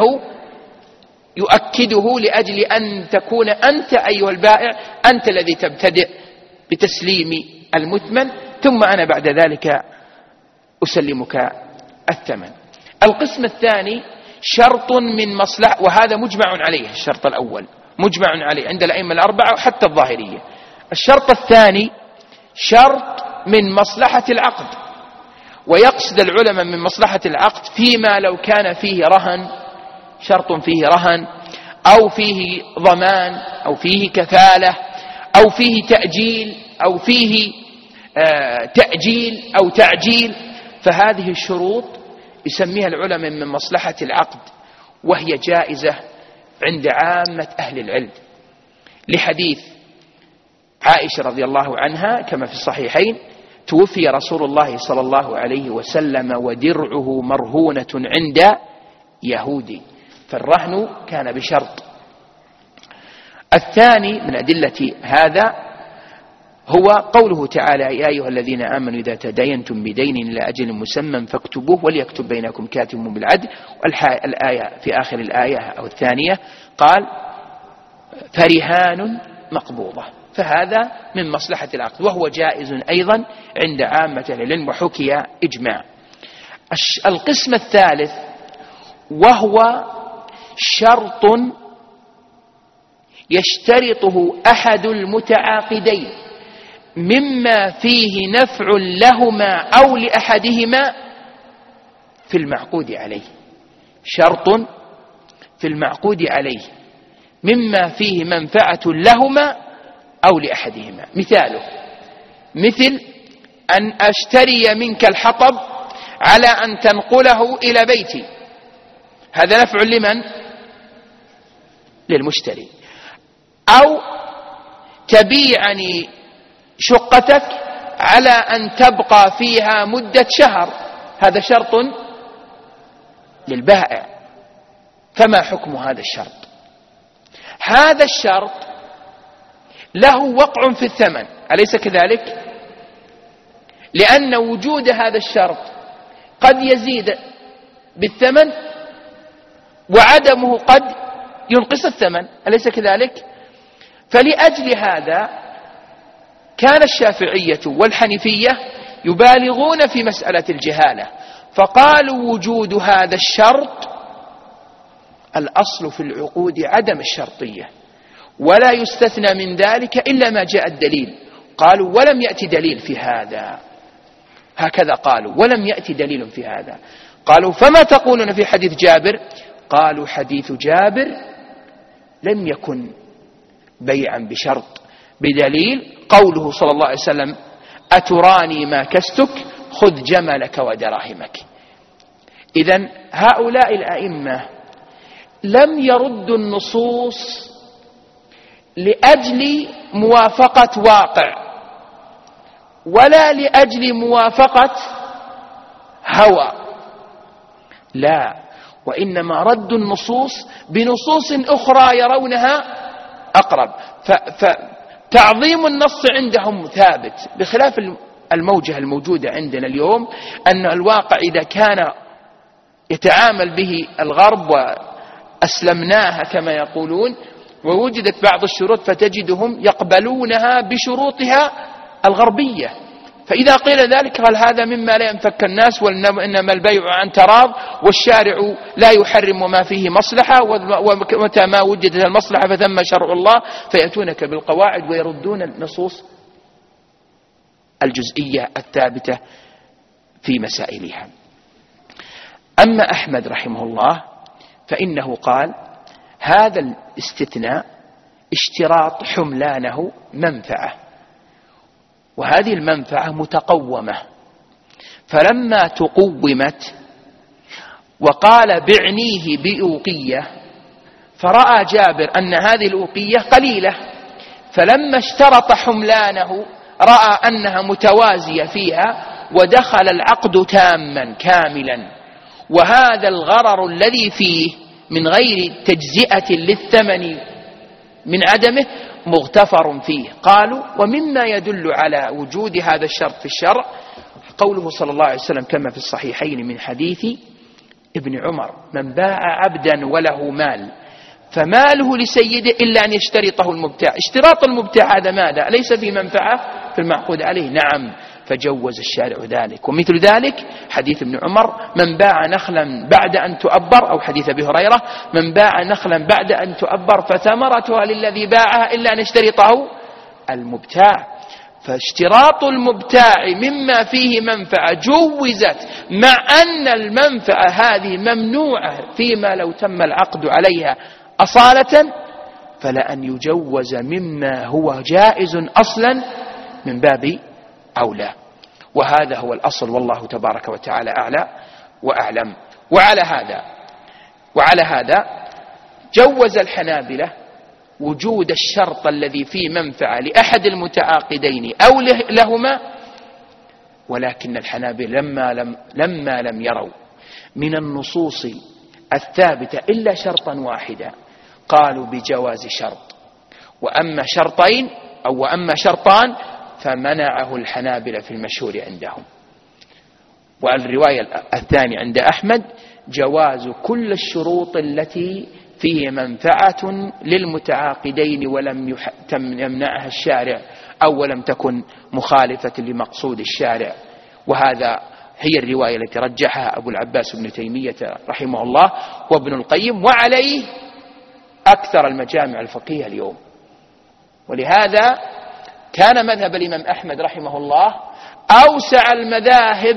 يؤكده لأجل أن تكون أنت أيها البائع أنت الذي تبتدئ بتسليم المثمن، ثم أنا بعد ذلك أسلمك الثمن. القسم الثاني شرط من مصلحة، وهذا مجمع عليه، الشرط الأول مجمع عليه عند الأئمة الأربعة وحتى الظاهرية. الشرط الثاني شرط من مصلحة العقد، ويقصد العلماء من مصلحة العقد فيما لو كان فيه رهن، شرط فيه رهن أو فيه ضمان أو فيه كفالة أو فيه تأجيل أو فيه آه تأجيل أو تعجيل، فهذه الشروط يسميها العلماء من مصلحة العقد، وهي جائزة عند عامة أهل العلم، لحديث عائشة رضي الله عنها كما في الصحيحين: توفي رسول الله صلى الله عليه وسلم ودرعه مرهونة عند يهودي، فالرهن كان بشرط. الثاني من أدلة هذا هو قوله تعالى: يا أيها الذين آمنوا إذا تداينتم بدين إلى أجل مسمى فاكتبوه وليكتب بينكم كاتب بالعدل. والآية في آخر الآية أو الثانية قال: فرهان مقبوضة، فهذا من مصلحة العقد، وهو جائز أيضا عند عامة العلم، وحكي إجماع. القسم الثالث وهو شرط يشترطه أحد المتعاقدين مما فيه نفع لهما أو لأحدهما في المعقود عليه، شرط في المعقود عليه مما فيه منفعة لهما أو لأحدهما. مثاله مثل أن أشتري منك الحطب على أن تنقله إلى بيتي، هذا نفع لمن؟ للمشتري. أو تبيعني شقتك على أن تبقى فيها مدة شهر، هذا شرط للبائع، فما حكم هذا الشرط؟ هذا الشرط له وقع في الثمن، أليس كذلك؟ لأن وجود هذا الشرط قد يزيد بالثمن وعدمه قد ينقص الثمن، أليس كذلك؟ فلأجل هذا كان الشافعية والحنفية يبالغون في مسألة الجهالة، فقالوا وجود هذا الشرط الأصل في العقود عدم الشرطية، ولا يستثنى من ذلك إلا ما جاء الدليل. قالوا ولم يأتي دليل في هذا، هكذا قالوا ولم يأتي دليل في هذا. قالوا فما تقولون في حديث جابر؟ قالوا حديث جابر لم يكن بيعا بشرط، بدليل قوله صلى الله عليه وسلم: أتراني ما كستك خذ جملك ودراهمك. إذن هؤلاء الأئمة لم يردوا النصوص لأجل موافقة واقع ولا لأجل موافقة هوى، لا، وإنما ردوا النصوص بنصوص أخرى يرونها أقرب. فتعظيم النص عندهم ثابت، بخلاف الموجة الموجودة عندنا اليوم، أن الواقع إذا كان يتعامل به الغرب وأسلمناها كما يقولون ووجدت بعض الشروط فتجدهم يقبلونها بشروطها الغربية. فإذا قيل ذلك قال هذا مما لا ينفك الناس، وإنما البيع عن تراض، والشارع لا يحرم ما فيه مصلحة، ومتى ما وجدت المصلحة فثم شرع الله، فيأتونك بالقواعد ويردون النصوص الجزئية الثابتة في مسائلها. أما أحمد رحمه الله فإنه قال هذا الاستثناء اشتراط حملانه منفعة، وهذه المنفعة متقومة، فلما تقومت وقال بعنيه بأوقية، فرأى جابر أن هذه الأوقية قليلة، فلما اشترط حملانه رأى أنها متوازية فيها ودخل العقد تاما كاملا. وهذا الغرر الذي فيه من غير تجزئة للثمن من عدمه مغتفر فيه. قالوا ومما يدل على وجود هذا الشرط في الشرع قوله صلى الله عليه وسلم كما في الصحيحين من حديث ابن عمر: من باع عبدا وله مال فماله لسيده إلا أن يشترطه المبتاع. اشتراط المبتاع هذا ماذا؟ ليس في منفعة في المعقود عليه؟ نعم، فجوز الشارع ذلك. ومثل ذلك حديث ابن عمر: من باع نخلا بعد أن تؤبر، أو حديث أبي هريرة: من باع نخلا بعد أن تؤبر فثمرتها للذي باعها إلا أن يشترطه المبتاع. فاشتراط المبتاع مما فيه منفعة جوزت، مع أن المنفعة هذه ممنوعة فيما لو تم العقد عليها أصالة، فلأن يجوز مما هو جائز أصلا من باب أولى. وهذا هو الأصل، والله تبارك وتعالى أعلى وأعلم. وعلى هذا وعلى هذا جوز الحنابلة وجود الشرط الذي فيه منفعة لأحد المتعاقدين أو لهما، ولكن الحنابلة لما لم, لما لم يروا من النصوص الثابتة إلا شرطا واحدا قالوا بجواز شرط، وأما شرطين أو وأما شرطان فمنعه الحنابلة في المشهور عندهم. والرواية الثانية عند أحمد جواز كل الشروط التي فيه منفعة للمتعاقدين ولم يمنعها الشارع أو ولم تكن مخالفة لمقصود الشارع. وهذا هي الرواية التي رجحها أبو العباس بن تيمية رحمه الله وابن القيم، وعليه أكثر المجامع الفقهية اليوم. ولهذا كان مذهب الإمام أحمد رحمه الله أوسع المذاهب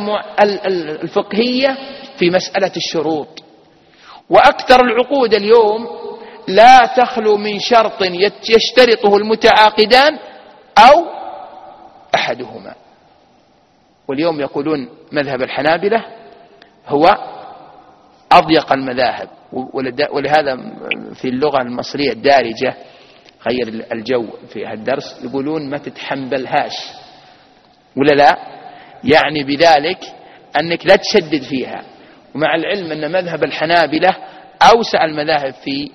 الفقهية في مسألة الشروط. وأكثر العقود اليوم لا تخلو من شرط يشترطه المتعاقدان أو أحدهما. واليوم يقولون مذهب الحنابلة هو أضيق المذاهب، ولهذا في اللغة المصرية الدارجة غير الجو في هالدرس يقولون ما تتحنبلهاش ولا لا، يعني بذلك أنك لا تشدد فيها. ومع العلم أن مذهب الحنابلة أوسع المذاهب في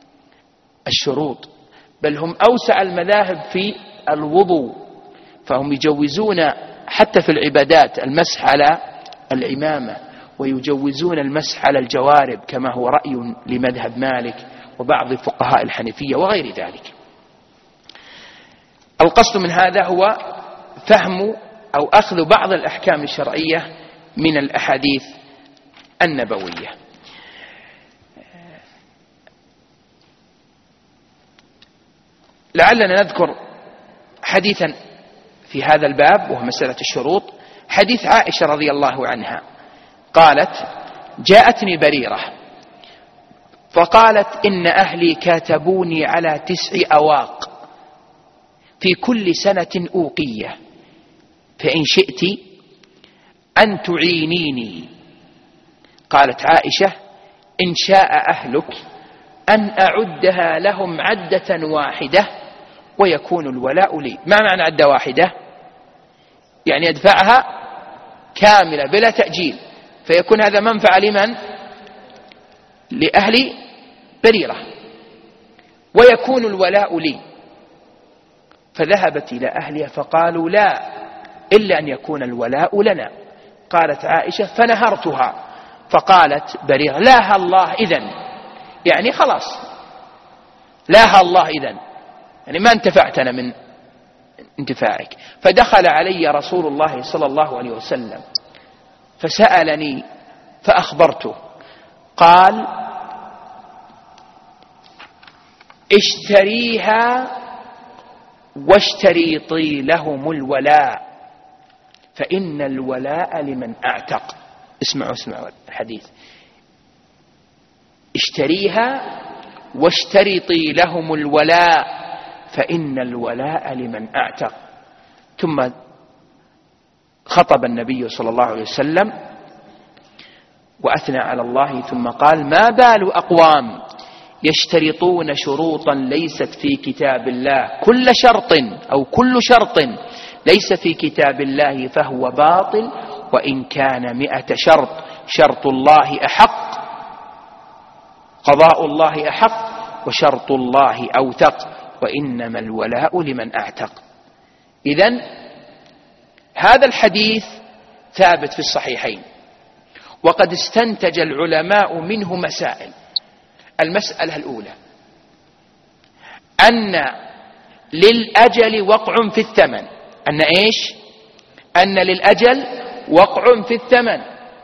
الشروط، بل هم أوسع المذاهب في الوضوء، فهم يجوزون حتى في العبادات المسح على العمامة، ويجوزون المسح على الجوارب كما هو رأي لمذهب مالك وبعض فقهاء الحنفية وغير ذلك. القصد من هذا هو فهم أو أخذ بعض الأحكام الشرعية من الأحاديث النبوية. لعلنا نذكر حديثا في هذا الباب وهو مسألة الشروط، حديث عائشة رضي الله عنها قالت: جاءتني بريرة فقالت: إن أهلي كاتبوني على تسع أواق في كل سنة أوقية، فإن شئت أن تعينيني. قالت عائشة: إن شاء أهلك أن أعدها لهم عدة واحدة ويكون الولاء لي. ما معنى عدة واحدة؟ يعني يدفعها كاملة بلا تأجيل، فيكون هذا منفعة لمن؟ لأهل بريرة. ويكون الولاء لي. فذهبت إلى أهلها فقالوا لا إلا أن يكون الولاء لنا. قالت عائشة فنهرتها فقالت بريرة لاها الله إذن، يعني خلاص لاها الله إذن، يعني ما انتفعت أنا من انتفاعك. فدخل علي رسول الله صلى الله عليه وسلم فسألني فأخبرته، قال اشتريها واشتريطي لهم الولاء فإن الولاء لمن أعتق. اسمعوا اسمعوا الحديث، اشتريها واشترطي لهم الولاء فإن الولاء لمن أعتق. ثم خطب النبي صلى الله عليه وسلم وأثنى على الله ثم قال ما بال أقوام يشترطون شروطا ليست في كتاب الله كل شرط أو كل شرط ليس في كتاب الله فهو باطل وإن كان مئة شرط شرط الله أحق قضاء الله أحق وشرط الله أوثق وإنما الولاء لمن أعتق. إذن هذا الحديث ثابت في الصحيحين، وقد استنتج العلماء منه مسائل. المسألة الأولى أن للأجل وقع في الثمن، أن إيش؟ أن للأجل وقع في الثمن،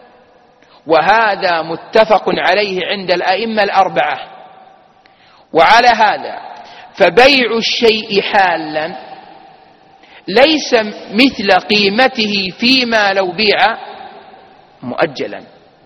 وهذا متفق عليه عند الأئمة الأربعة. وعلى هذا فبيع الشيء حالا ليس مثل قيمته فيما لو بيع مؤجلا.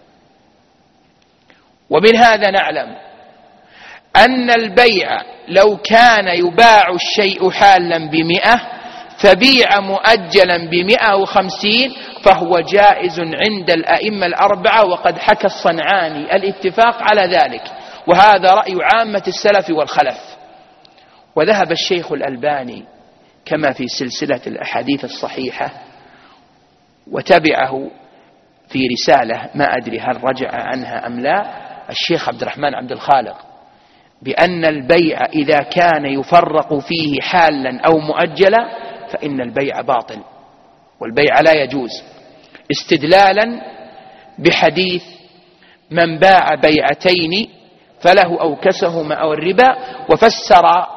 ومن هذا نعلم أن البيع لو كان يباع الشيء حالا بمئة فبيع مؤجلا بمئة وخمسين فهو جائز عند الأئمة الأربعة، وقد حكى الصنعاني الاتفاق على ذلك، وهذا رأي عامة السلف والخلف. وذهب الشيخ الألباني كما في سلسلة الأحاديث الصحيحة وتبعه في رسالة ما أدري هل رجع عنها أم لا الشيخ عبد الرحمن عبد الخالق بأن البيع إذا كان يفرق فيه حالا أو مؤجلا فإن البيع باطل والبيع لا يجوز، استدلالا بحديث من باع بيعتين فله أوكسهما أو الربا. وفسر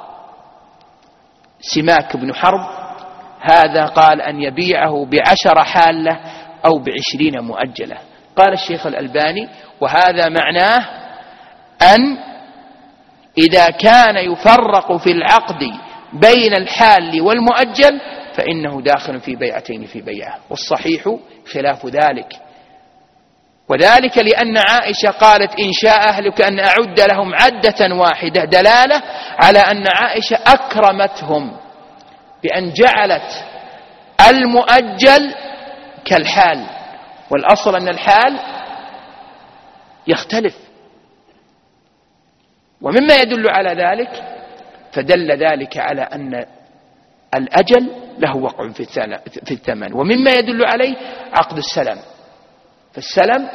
سماك بن حرب هذا قال أن يبيعه بعشر حالة أو بعشرين مؤجلة. قال الشيخ الألباني وهذا معناه أن إذا كان يفرق في العقد بين الحال والمؤجل فإنه داخل في بيعتين في بيعة، والصحيح خلاف ذلك. وذلك لأن عائشة قالت إن شاء أهلك أن أعد لهم عدة واحدة، دلالة على أن عائشة أكرمتهم بأن جعلت المؤجل كالحال، والأصل أن الحال يختلف. ومما يدل على ذلك فدل ذلك على أن الأجل له وقع في الثمن. ومما يدل عليه عقد السلم، فالسلم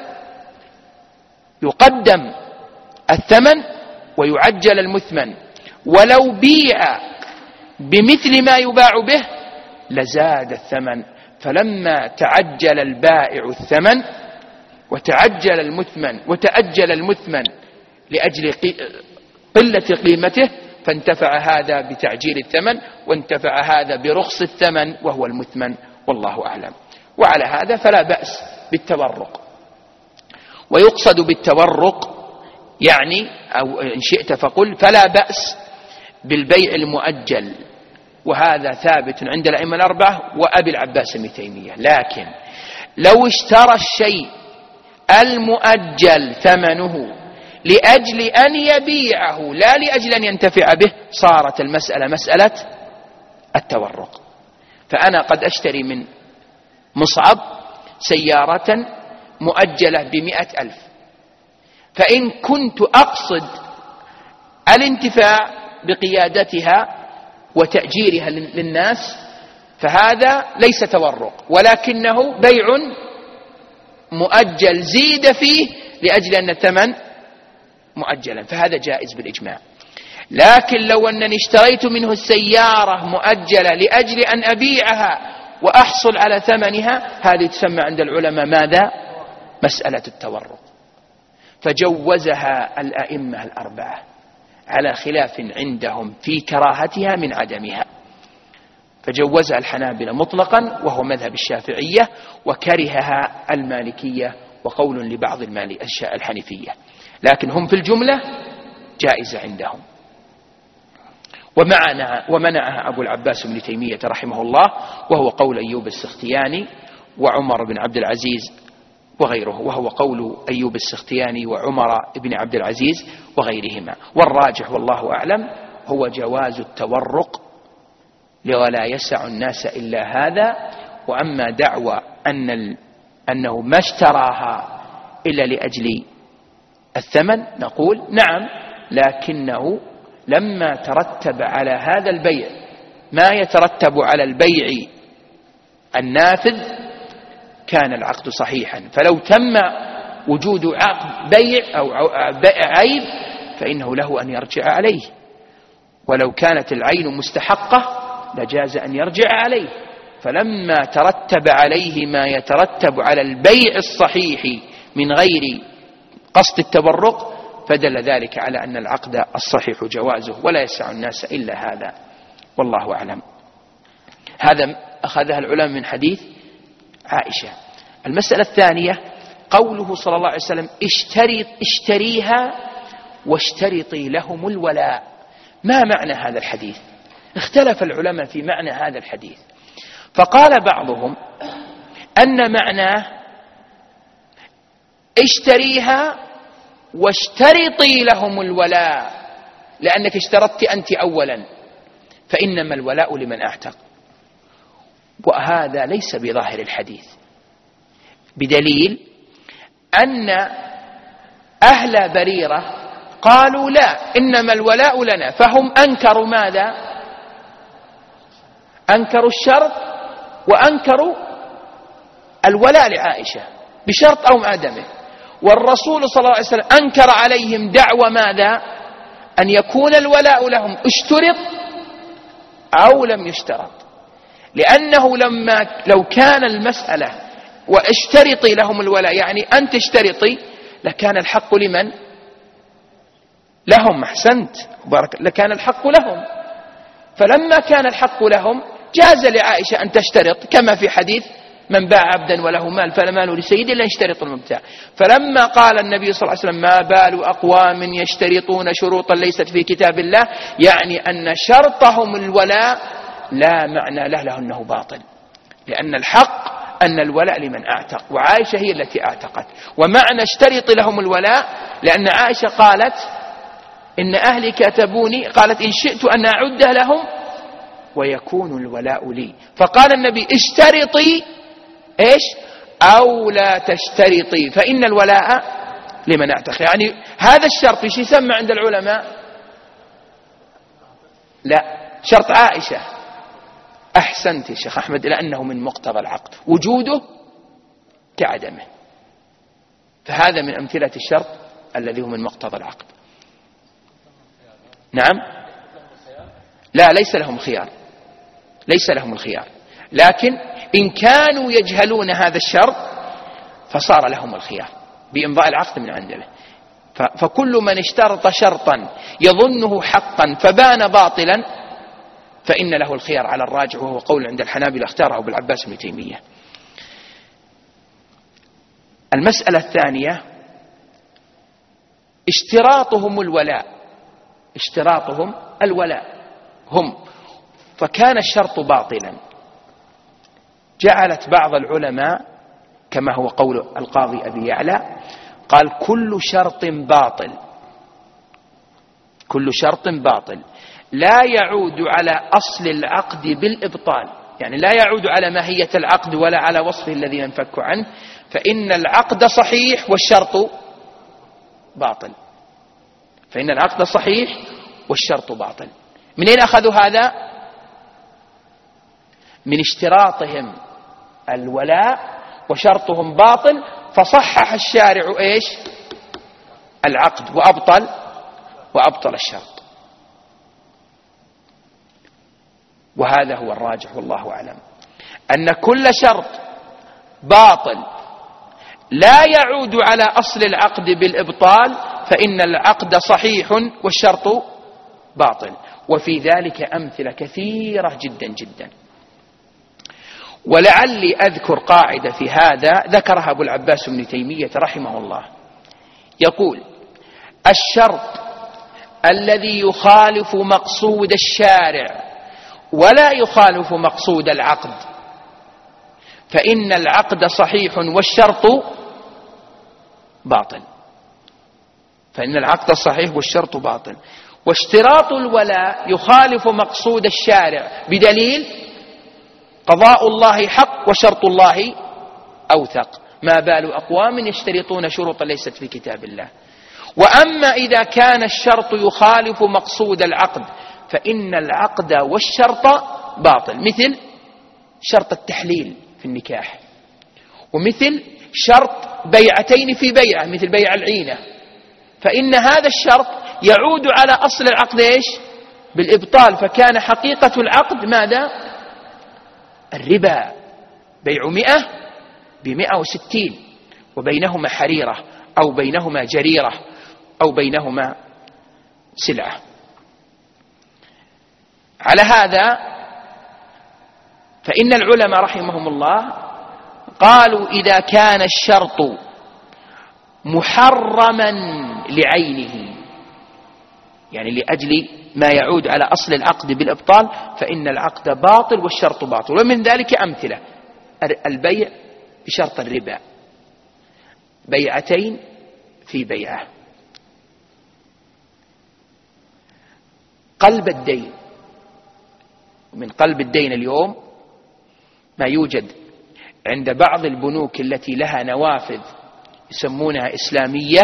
يقدم الثمن ويعجل المثمن، ولو بيع بمثل ما يباع به لزاد الثمن. فلما تعجل البائع الثمن وتعجل المثمن وتأجل المثمن لأجل قلة قيمته فانتفع هذا بتعجيل الثمن وانتفع هذا برخص الثمن وهو المثمن، والله أعلم. وعلى هذا فلا بأس بالتورق. ويقصد بالتورق يعني أو إن شئت فقل فلا بأس بالبيع المؤجل، وهذا ثابت عند الأئمة الأربعة وأبي العباس ابن تيمية. لكن لو اشترى الشيء المؤجل ثمنه لأجل أن يبيعه لا لأجل أن ينتفع به صارت المسألة مسألة التورق. فأنا قد أشتري من مصعب سيارة مؤجلة بمئة ألف، فإن كنت أقصد الانتفاع بقيادتها وتأجيرها للناس فهذا ليس تورق، ولكنه بيع مؤجل زيد فيه لأجل أن الثمن مؤجلا، فهذا جائز بالإجماع. لكن لو أنني اشتريت منه السيارة مؤجلة لأجل أن أبيعها وأحصل على ثمنها، هذه تسمى عند العلماء ماذا؟ مسألة التورق. فجوزها الأئمة الأربعة على خلاف عندهم في كراهتها من عدمها، فجوزها الحنابلة مطلقا وهو مذهب الشافعية، وكرهها المالكية وقول لبعض الحنفية، لكن هم في الجملة جائزة عندهم. ومعنى ومنعها أبو العباس بن تيمية رحمه الله، وهو قول أيوب السختياني وعمر بن عبد العزيز وغيره، وهو قول أيوب السختياني وعمر بن عبد العزيز وغيرهما. والراجح والله أعلم هو جواز التورق ولا يسع الناس إلا هذا. وأما دعوى أن أنه ما اشتراها إلا لأجل الثمن، نقول نعم، لكنه لما ترتب على هذا البيع ما يترتب على البيع النافذ كان العقد صحيحا. فلو تم وجود عقد بيع أو عيب فإنه له أن يرجع عليه، ولو كانت العين مستحقة لجاز أن يرجع عليه. فلما ترتب عليه ما يترتب على البيع الصحيح من غير قصد التبرق فدل ذلك على أن العقد الصحيح جوازه ولا يسع الناس إلا هذا، والله أعلم. هذا أخذها العلماء من حديث عائشة. المسألة الثانية قوله صلى الله عليه وسلم اشتري اشتريها واشترطي لهم الولاء. ما معنى هذا الحديث؟ اختلف العلماء في معنى هذا الحديث، فقال بعضهم أن معناه اشتريها واشترطي لهم الولاء، لأنك اشترطت أنت أولا، فإنما الولاء لمن أعتق. وهذا ليس بظاهر الحديث، بدليل أن أهل بريرة قالوا لا، إنما الولاء لنا، فهم أنكروا ماذا؟ أنكروا الشرط وأنكروا الولاء لعائشة بشرط أو عدمه. والرسول صلى الله عليه وسلم أنكر عليهم دعوى ماذا؟ أن يكون الولاء لهم اشترط أو لم يشترط، لأنه لما لو كان المسألة واشترطي لهم الولاء يعني أن تشترطي لكان الحق لمن؟ لهم. أحسنت بارك، لكان الحق لهم. فلما كان الحق لهم جاز لعائشة أن تشترط، كما في حديث من باع عبدا وله مال فلا مال لسيد إلا يشترط المبتاع. فلما قال النبي صلى الله عليه وسلم ما بال أقوام يشترطون شروطا ليست في كتاب الله، يعني أن شرطهم الولاء لا معنى له له أنه باطل، لأن الحق أن الولاء لمن أعتق، وعائشة هي التي أعتقت. ومعنى اشترط لهم الولاء لأن عائشة قالت إن أهلي كتبوني، قالت إن شئت أن أعد لهم ويكون الولاء لي. فقال النبي اشترطي إيش أو لا تشترطي فإن الولاء لمن أعتق. يعني هذا الشرط ايش يسمى عند العلماء؟ لا، شرط عائشة. أحسنت يا شيخ أحمد، لأنه من مقتضى العقد وجوده كعدمه، فهذا من أمثلة الشرط الذي هو من مقتضى العقد. نعم، لا ليس لهم خيار، ليس لهم الخيار، لكن إن كانوا يجهلون هذا الشرط فصار لهم الخيار بإمضاء العقد من عنده. فكل من اشترط شرطا يظنه حقا فبان باطلا فإن له الخيار على الراجع، وهو قول عند الحنابلة اختاره أبو العباس بن تيمية. المسألة الثانية اشتراطهم الولاء، اشتراطهم الولاء هم، فكان الشرط باطلا. جعلت بعض العلماء كما هو قول القاضي أبي يعلى قال كل شرط باطل، كل شرط باطل لا يعود على أصل العقد بالإبطال، يعني لا يعود على ماهية العقد ولا على وصفه الذي ينفك عنه، فإن العقد صحيح والشرط باطل، فإن العقد صحيح والشرط باطل. من أين أخذوا هذا؟ من اشتراطهم الولاء وشرطهم باطل، فصحح الشارع إيش؟ العقد وأبطل وأبطل الشرط. وهذا هو الراجح والله أعلم، أن كل شرط باطل لا يعود على أصل العقد بالإبطال فإن العقد صحيح والشرط باطل. وفي ذلك أمثلة كثيرة جدا جدا. ولعلي أذكر قاعدة في هذا ذكرها أبو العباس بن تيمية رحمه الله، يقول: الشرط الذي يخالف مقصود الشارع ولا يخالف مقصود العقد فإن العقد صحيح والشرط باطل. فإن العقد صحيح والشرط باطل. واشتراط الولاء يخالف مقصود الشارع بدليل قضاء الله حق وشرط الله أوثق، ما بال أقوام يشترطون شروطا ليست في كتاب الله. وأما إذا كان الشرط يخالف مقصود العقد فإن العقد والشرط باطل، مثل شرط التحليل في النكاح، ومثل شرط بيعتين في بيعة مثل بيع العينة، فإن هذا الشرط يعود على أصل العقد إيش؟ بالإبطال، فكان حقيقة العقد ماذا؟ الربا، بيع مئة بمئة وستين، وبينهما حريرة أو بينهما جريرة أو بينهما سلعة. على هذا فإن العلماء رحمهم الله قالوا إذا كان الشرط محرما لعينه، يعني لأجل ما يعود على أصل العقد بالإبطال، فإن العقد باطل والشرط باطل. ومن ذلك أمثلة: البيع بشرط الربا، بيعتين في بيعة، قلب الدين. من قلب الدين اليوم ما يوجد عند بعض البنوك التي لها نوافذ يسمونها إسلامية،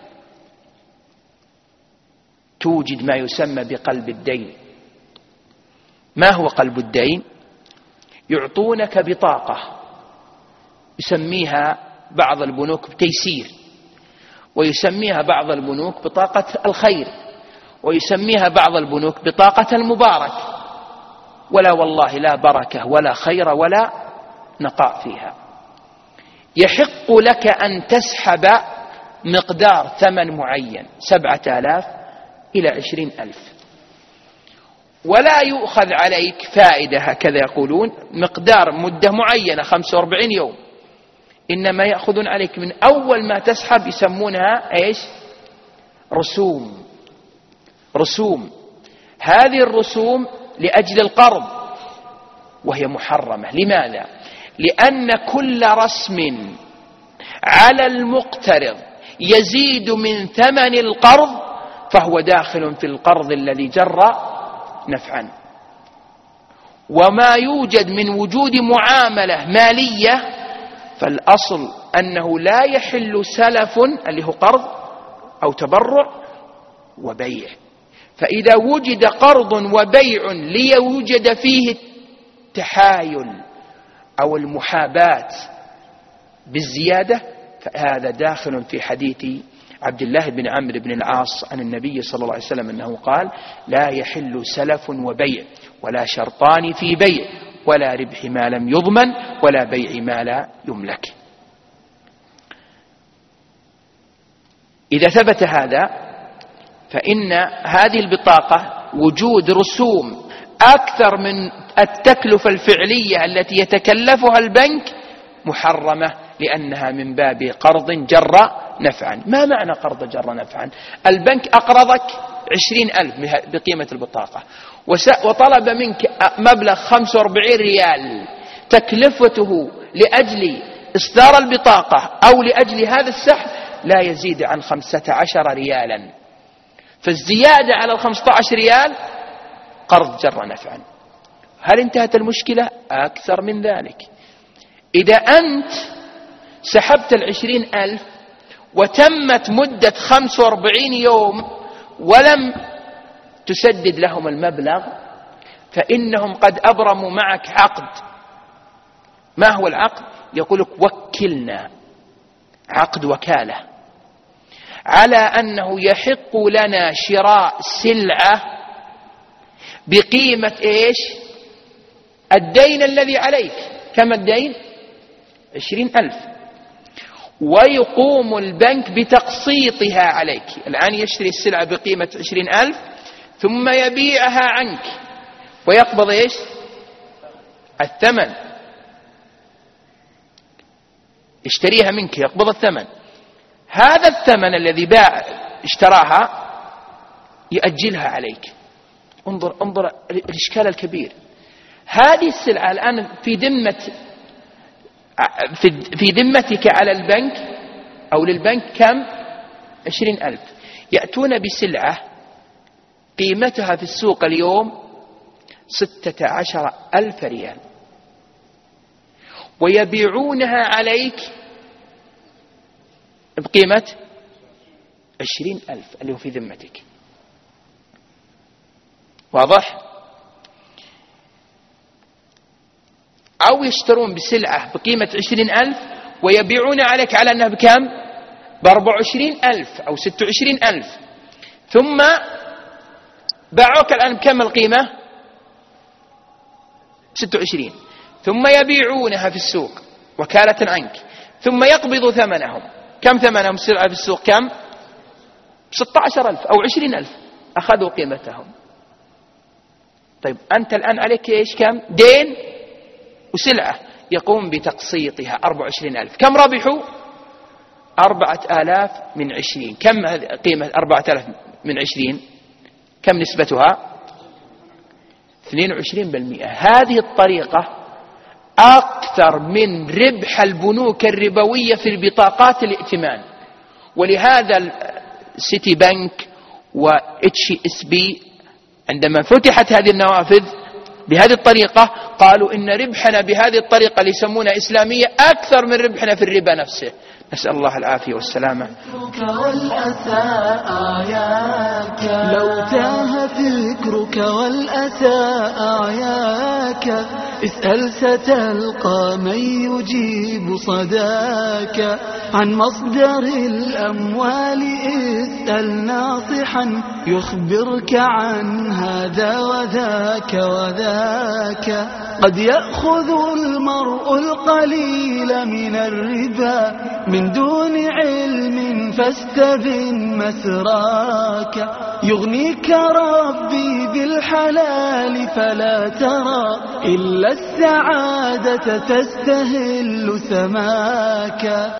توجد ما يسمى بقلب الدين. ما هو قلب الدين؟ يعطونك بطاقة يسميها بعض البنوك بتيسير، ويسميها بعض البنوك بطاقة الخير، ويسميها بعض البنوك بطاقة المبارك، ولا والله لا بركة ولا خير ولا نقاء فيها. يحق لك أن تسحب مقدار ثمن معين، سبعة آلاف إلى عشرين ألف، ولا يؤخذ عليك فائدة هكذا يقولون، مقدار مدة معينة خمسة وأربعين يوم، إنما يأخذون عليك من أول ما تسحب، يسمونها إيش؟ رسوم. رسوم هذه الرسوم لأجل القرض، وهي محرمة. لماذا؟ لأن كل رسم على المقترض يزيد من ثمن القرض فهو داخل في القرض الذي جر نفعا. وما يوجد من وجود معاملة مالية فالأصل أنه لا يحل سلف اللي هو قرض أو تبرع وبيع. فإذا وجد قرض وبيع ليوجد فيه التحايل أو المحاباة بالزيادة فهذا داخل في حديث عبد الله بن عمرو بن العاص عن النبي صلى الله عليه وسلم أنه قال: لا يحل سلف وبيع ولا شرطان في بيع ولا ربح ما لم يضمن ولا بيع ما لا يملك. إذا ثبت هذا فإن هذه البطاقة وجود رسوم أكثر من التكلفة الفعلية التي يتكلفها البنك محرمة، لأنها من باب قرض جر نفعا. ما معنى قرض جر نفعا؟ البنك أقرضك عشرين ألف بقيمة البطاقة وطلب منك مبلغ خمسة وأربعين ريال، تكلفته لأجل إصدار البطاقة أو لأجل هذا السحب لا يزيد عن خمسة عشر ريالا، فالزيادة على الخمسة عشر ريال قرض جر نفعا. هل انتهت المشكلة؟ أكثر من ذلك. إذا أنت سحبت العشرين ألف وتمت مدة خمسة وأربعين يوم ولم تسدد لهم المبلغ فإنهم قد أبرموا معك عقد. ما هو العقد؟ يقولك وكلنا، عقد وكالة، على أنه يحق لنا شراء سلعة بقيمة إيش؟ الدين الذي عليك. كم الدين؟ عشرين ألف. ويقوم البنك بتقسيطها عليك. الآن يشتري السلعة بقيمة عشرين ألف ثم يبيعها عنك ويقبض إيش؟ الثمن. اشتريها منك يقبض الثمن. هذا الثمن الذي باع اشتراها يأجلها عليك. انظر انظر الإشكال الكبير. هذه السلعة الآن في ذمة في ذمتك على البنك أو للبنك كم؟ عشرين ألف. يأتون بسلعة قيمتها في السوق اليوم ستة عشر ألف ريال ويبيعونها عليك بقيمة عشرين ألف اللي هو في ذمتك. واضح؟ أو يشترون بسلعة بقيمة عشرين ألف ويبيعون عليك على أنها بكم؟ بأربع وعشرين ألف أو ست وعشرين ألف، ثم باعوك الآن بكم القيمة؟ ست وعشرين، ثم يبيعونها في السوق وكالة عنك، ثم يقبضوا ثمنهم. كم ثمنهم السلعة في السوق؟ كم؟ ستة عشر ألف أو عشرين ألف. أخذوا قيمتهم. طيب أنت الآن عليك إيش؟ كم؟ دين وسلعة يقوم بتقسيطها أربع وعشرين ألف. كم ربحوا؟ أربعة آلاف من عشرين. كم قيمة أربعة آلاف من عشرين؟ كم نسبتها؟ اثنين وعشرين بالمئة. هذه الطريقة أكثر من ربح البنوك الربوية في البطاقات الائتمان. ولهذا سيتي بنك وإتش اس بي عندما فتحت هذه النوافذ بهذه الطريقة قالوا إن ربحنا بهذه الطريقة اللي يسمونها إسلامية أكثر من ربحنا في الربا نفسه. نسأل الله العافية والسلامة. لو تاه فكرك والأسى أعياك اسأل ستلقى من يجيب صداك. عن مصدر الأموال اسأل ناصحا يخبرك عن هذا وذاك وذاك. قد يأخذ المرء القليل من الربا من دون علم فاستبن مسراك. يغنيك ربي بالحلال فلا ترى إلا السعادة تستهل سماك.